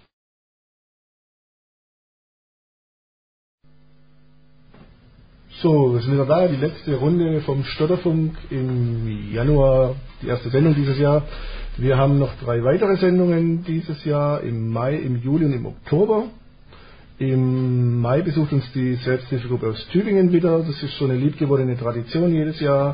So, wir sind wieder da, die letzte Runde vom Stotterfunk im Januar, die erste Sendung dieses Jahr. Wir haben noch drei weitere Sendungen dieses Jahr, im Mai, im Juli und im Oktober. Im Mai besucht uns die Selbsthilfegruppe aus Tübingen wieder, das ist so eine liebgewordene Tradition jedes Jahr.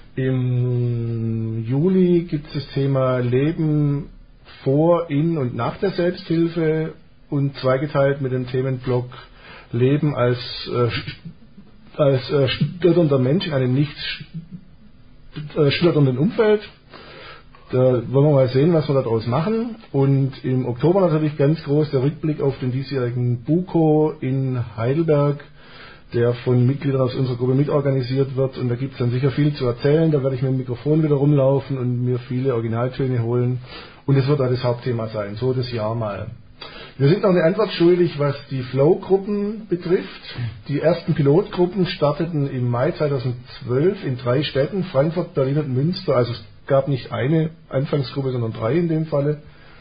Im Juli gibt es das Thema Leben vor, in und nach der Selbsthilfe und zweigeteilt mit dem Themenblock Leben als äh, als äh, stotternder Mensch in einem nicht äh, stotternden Umfeld. Da wollen wir mal sehen, was wir daraus machen. Und im Oktober natürlich ganz groß der Rückblick auf den diesjährigen BUKO in Heidelberg, der von Mitgliedern aus unserer Gruppe mitorganisiert wird. Und da gibt es dann sicher viel zu erzählen. Da werde ich mit dem Mikrofon wieder rumlaufen und mir viele Originaltöne holen. Und es wird auch das Hauptthema sein, so das Jahr mal. Wir sind noch eine Antwort schuldig, was die Flow-Gruppen betrifft. Die ersten Pilotgruppen starteten im Mai zweitausendzwölf in drei Städten, Frankfurt, Berlin und Münster. Also es gab nicht eine Anfangsgruppe, sondern drei in dem Falle.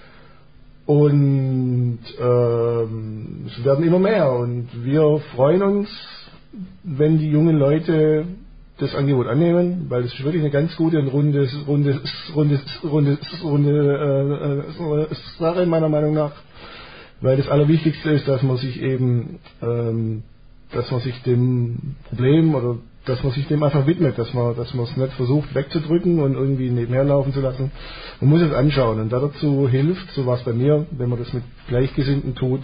Und ähm, es werden immer mehr. Und wir freuen uns, wenn die jungen Leute das Angebot annehmen, weil es ist wirklich eine ganz gute und runde, runde, runde, runde, runde äh, Sache meiner Meinung nach. Weil das Allerwichtigste ist, dass man sich eben, ähm, dass man sich dem Problem oder dass man sich dem einfach widmet, dass man, dass man es nicht versucht wegzudrücken und irgendwie nebenher laufen zu lassen. Man muss es anschauen und dazu hilft, so war es bei mir, wenn man das mit Gleichgesinnten tut.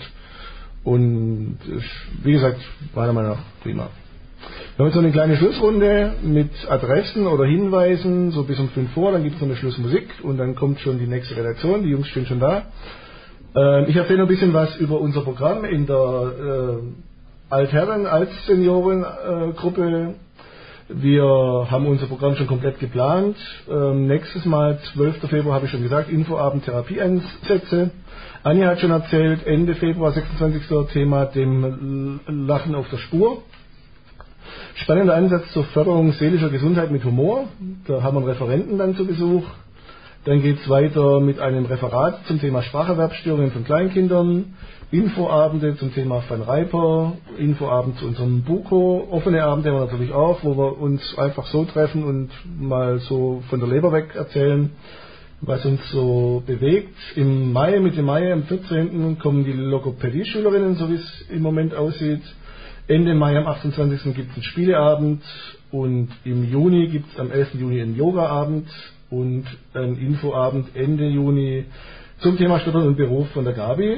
Und wie gesagt, meiner Meinung nach prima. Wir haben jetzt noch eine kleine Schlussrunde mit Adressen oder Hinweisen, so bis um fünf Uhr, dann gibt es noch eine Schlussmusik und dann kommt schon die nächste Redaktion, die Jungs stehen schon da. Ich erzähle noch ein bisschen was über unser Programm in der äh, Altherren-, Altsenioren-Gruppe. Wir haben unser Programm schon komplett geplant. Ähm, nächstes Mal, zwölften Februar, habe ich schon gesagt, Infoabend, Therapieeinsätze. Anja hat schon erzählt, Ende Februar, sechsundzwanzigsten Thema, dem Lachen auf der Spur. Spannender Ansatz zur Förderung seelischer Gesundheit mit Humor. Da haben wir einen Referenten dann zu Besuch. Dann geht es weiter mit einem Referat zum Thema Spracherwerbsstörungen von Kleinkindern, Infoabende zum Thema Van Riper, Infoabend zu unserem BUKO, offene Abende haben wir natürlich auch, wo wir uns einfach so treffen und mal so von der Leber weg erzählen, was uns so bewegt. Im Mai, Mitte Mai, am vierzehnten kommen die Logopädie-Schülerinnen, so wie es im Moment aussieht. Ende Mai, am achtundzwanzigsten gibt es einen Spieleabend und im Juni gibt es am elften Juni einen Yogaabend und ein Infoabend Ende Juni zum Thema Stottern und Beruf von der Gabi.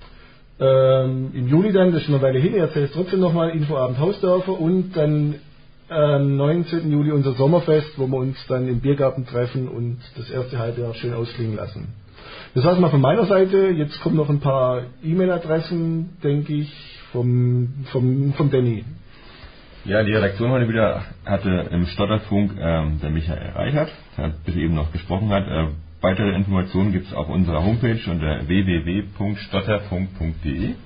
Ähm, Im Juli dann, das ist schon eine Weile hin, ich erzähle es trotzdem nochmal, Infoabend Hausdörfer und dann am neunzehnten Juli unser Sommerfest, wo wir uns dann im Biergarten treffen und das erste Halbjahr schön ausklingen lassen. Das war's mal von meiner Seite. Jetzt kommen noch ein paar E-Mail-Adressen, denke ich, vom, vom, vom Danny. Ja, die Redaktion heute wieder hatte im Stotterfunk ähm, der Michael Reichert, der bis eben noch gesprochen hat. Äh, weitere Informationen gibt es auf unserer Homepage unter w w w punkt stotterfunk punkt d e.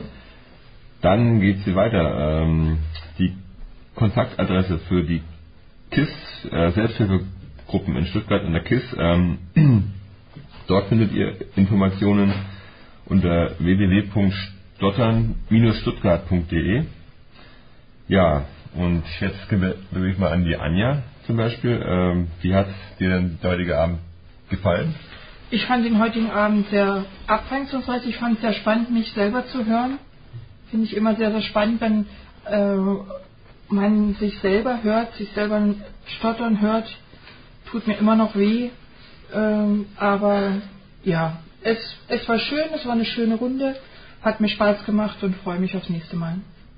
Dann geht es hier weiter. Ähm, die Kontaktadresse für die K I S, äh, Selbsthilfegruppen in Stuttgart und der K I S. Ähm, dort findet ihr Informationen unter w w w punkt stottern Bindestrich stuttgart punkt d e. Ja, und jetzt gebe ich mal an die Anja zum Beispiel. Ähm, wie hat dir denn der heutige Abend gefallen? Ich fand den heutigen Abend sehr abwechslungsreich. Ich fand es sehr spannend, mich selber zu hören. Finde ich immer sehr, sehr spannend, wenn äh, man sich selber hört, sich selber stottern hört. Tut mir immer noch weh. Ähm, aber ja, es, es war schön, es war eine schöne Runde. Hat mir Spaß gemacht und freue mich aufs nächste Mal.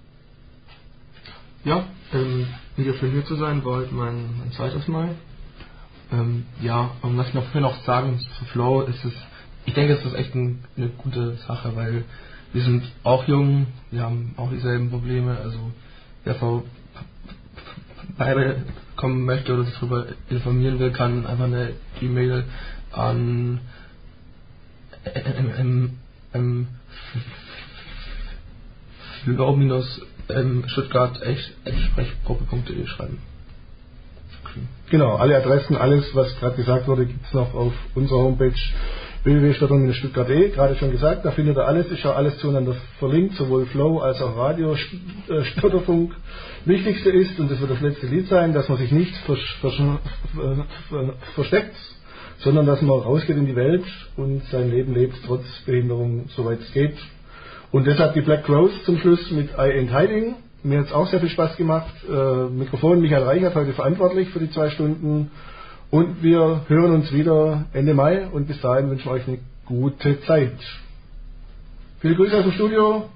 Ja, ähm, wieder schön hier zu sein, war heute mein, mein zweites Mal. Ähm, ja, und was ich noch, noch sagen zu Flow ist es, ich denke, es ist echt ein, eine gute Sache, weil wir sind auch jung, wir haben auch dieselben Probleme, also wer vorbeikommen möchte oder sich darüber informieren will, kann einfach eine E-Mail an ähm, ähm, flow Stuttgart Sprechgruppe punkt de schreiben. Genau, alle Adressen, alles was gerade gesagt wurde, gibt es noch auf unserer Homepage w w w punkt stottern Bindestrich stuttgart punkt d e, gerade schon gesagt, da findet ihr alles, ist ja alles zueinander verlinkt, sowohl Flow als auch Radio, äh, Stotterfunk. Wichtigste ist, und das wird das letzte Lied sein, dass man sich nicht vers vers vers versteckt, sondern dass man rausgeht in die Welt und sein Leben lebt, trotz Behinderung, soweit es geht. Und deshalb die Black Crowes zum Schluss mit I Ain't Hiding. Mir hat es auch sehr viel Spaß gemacht. Äh, Mikrofon Michael Reichert heute verantwortlich für die zwei Stunden. Und wir hören uns wieder Ende Mai und bis dahin wünschen wir euch eine gute Zeit. Viele Grüße aus dem Studio.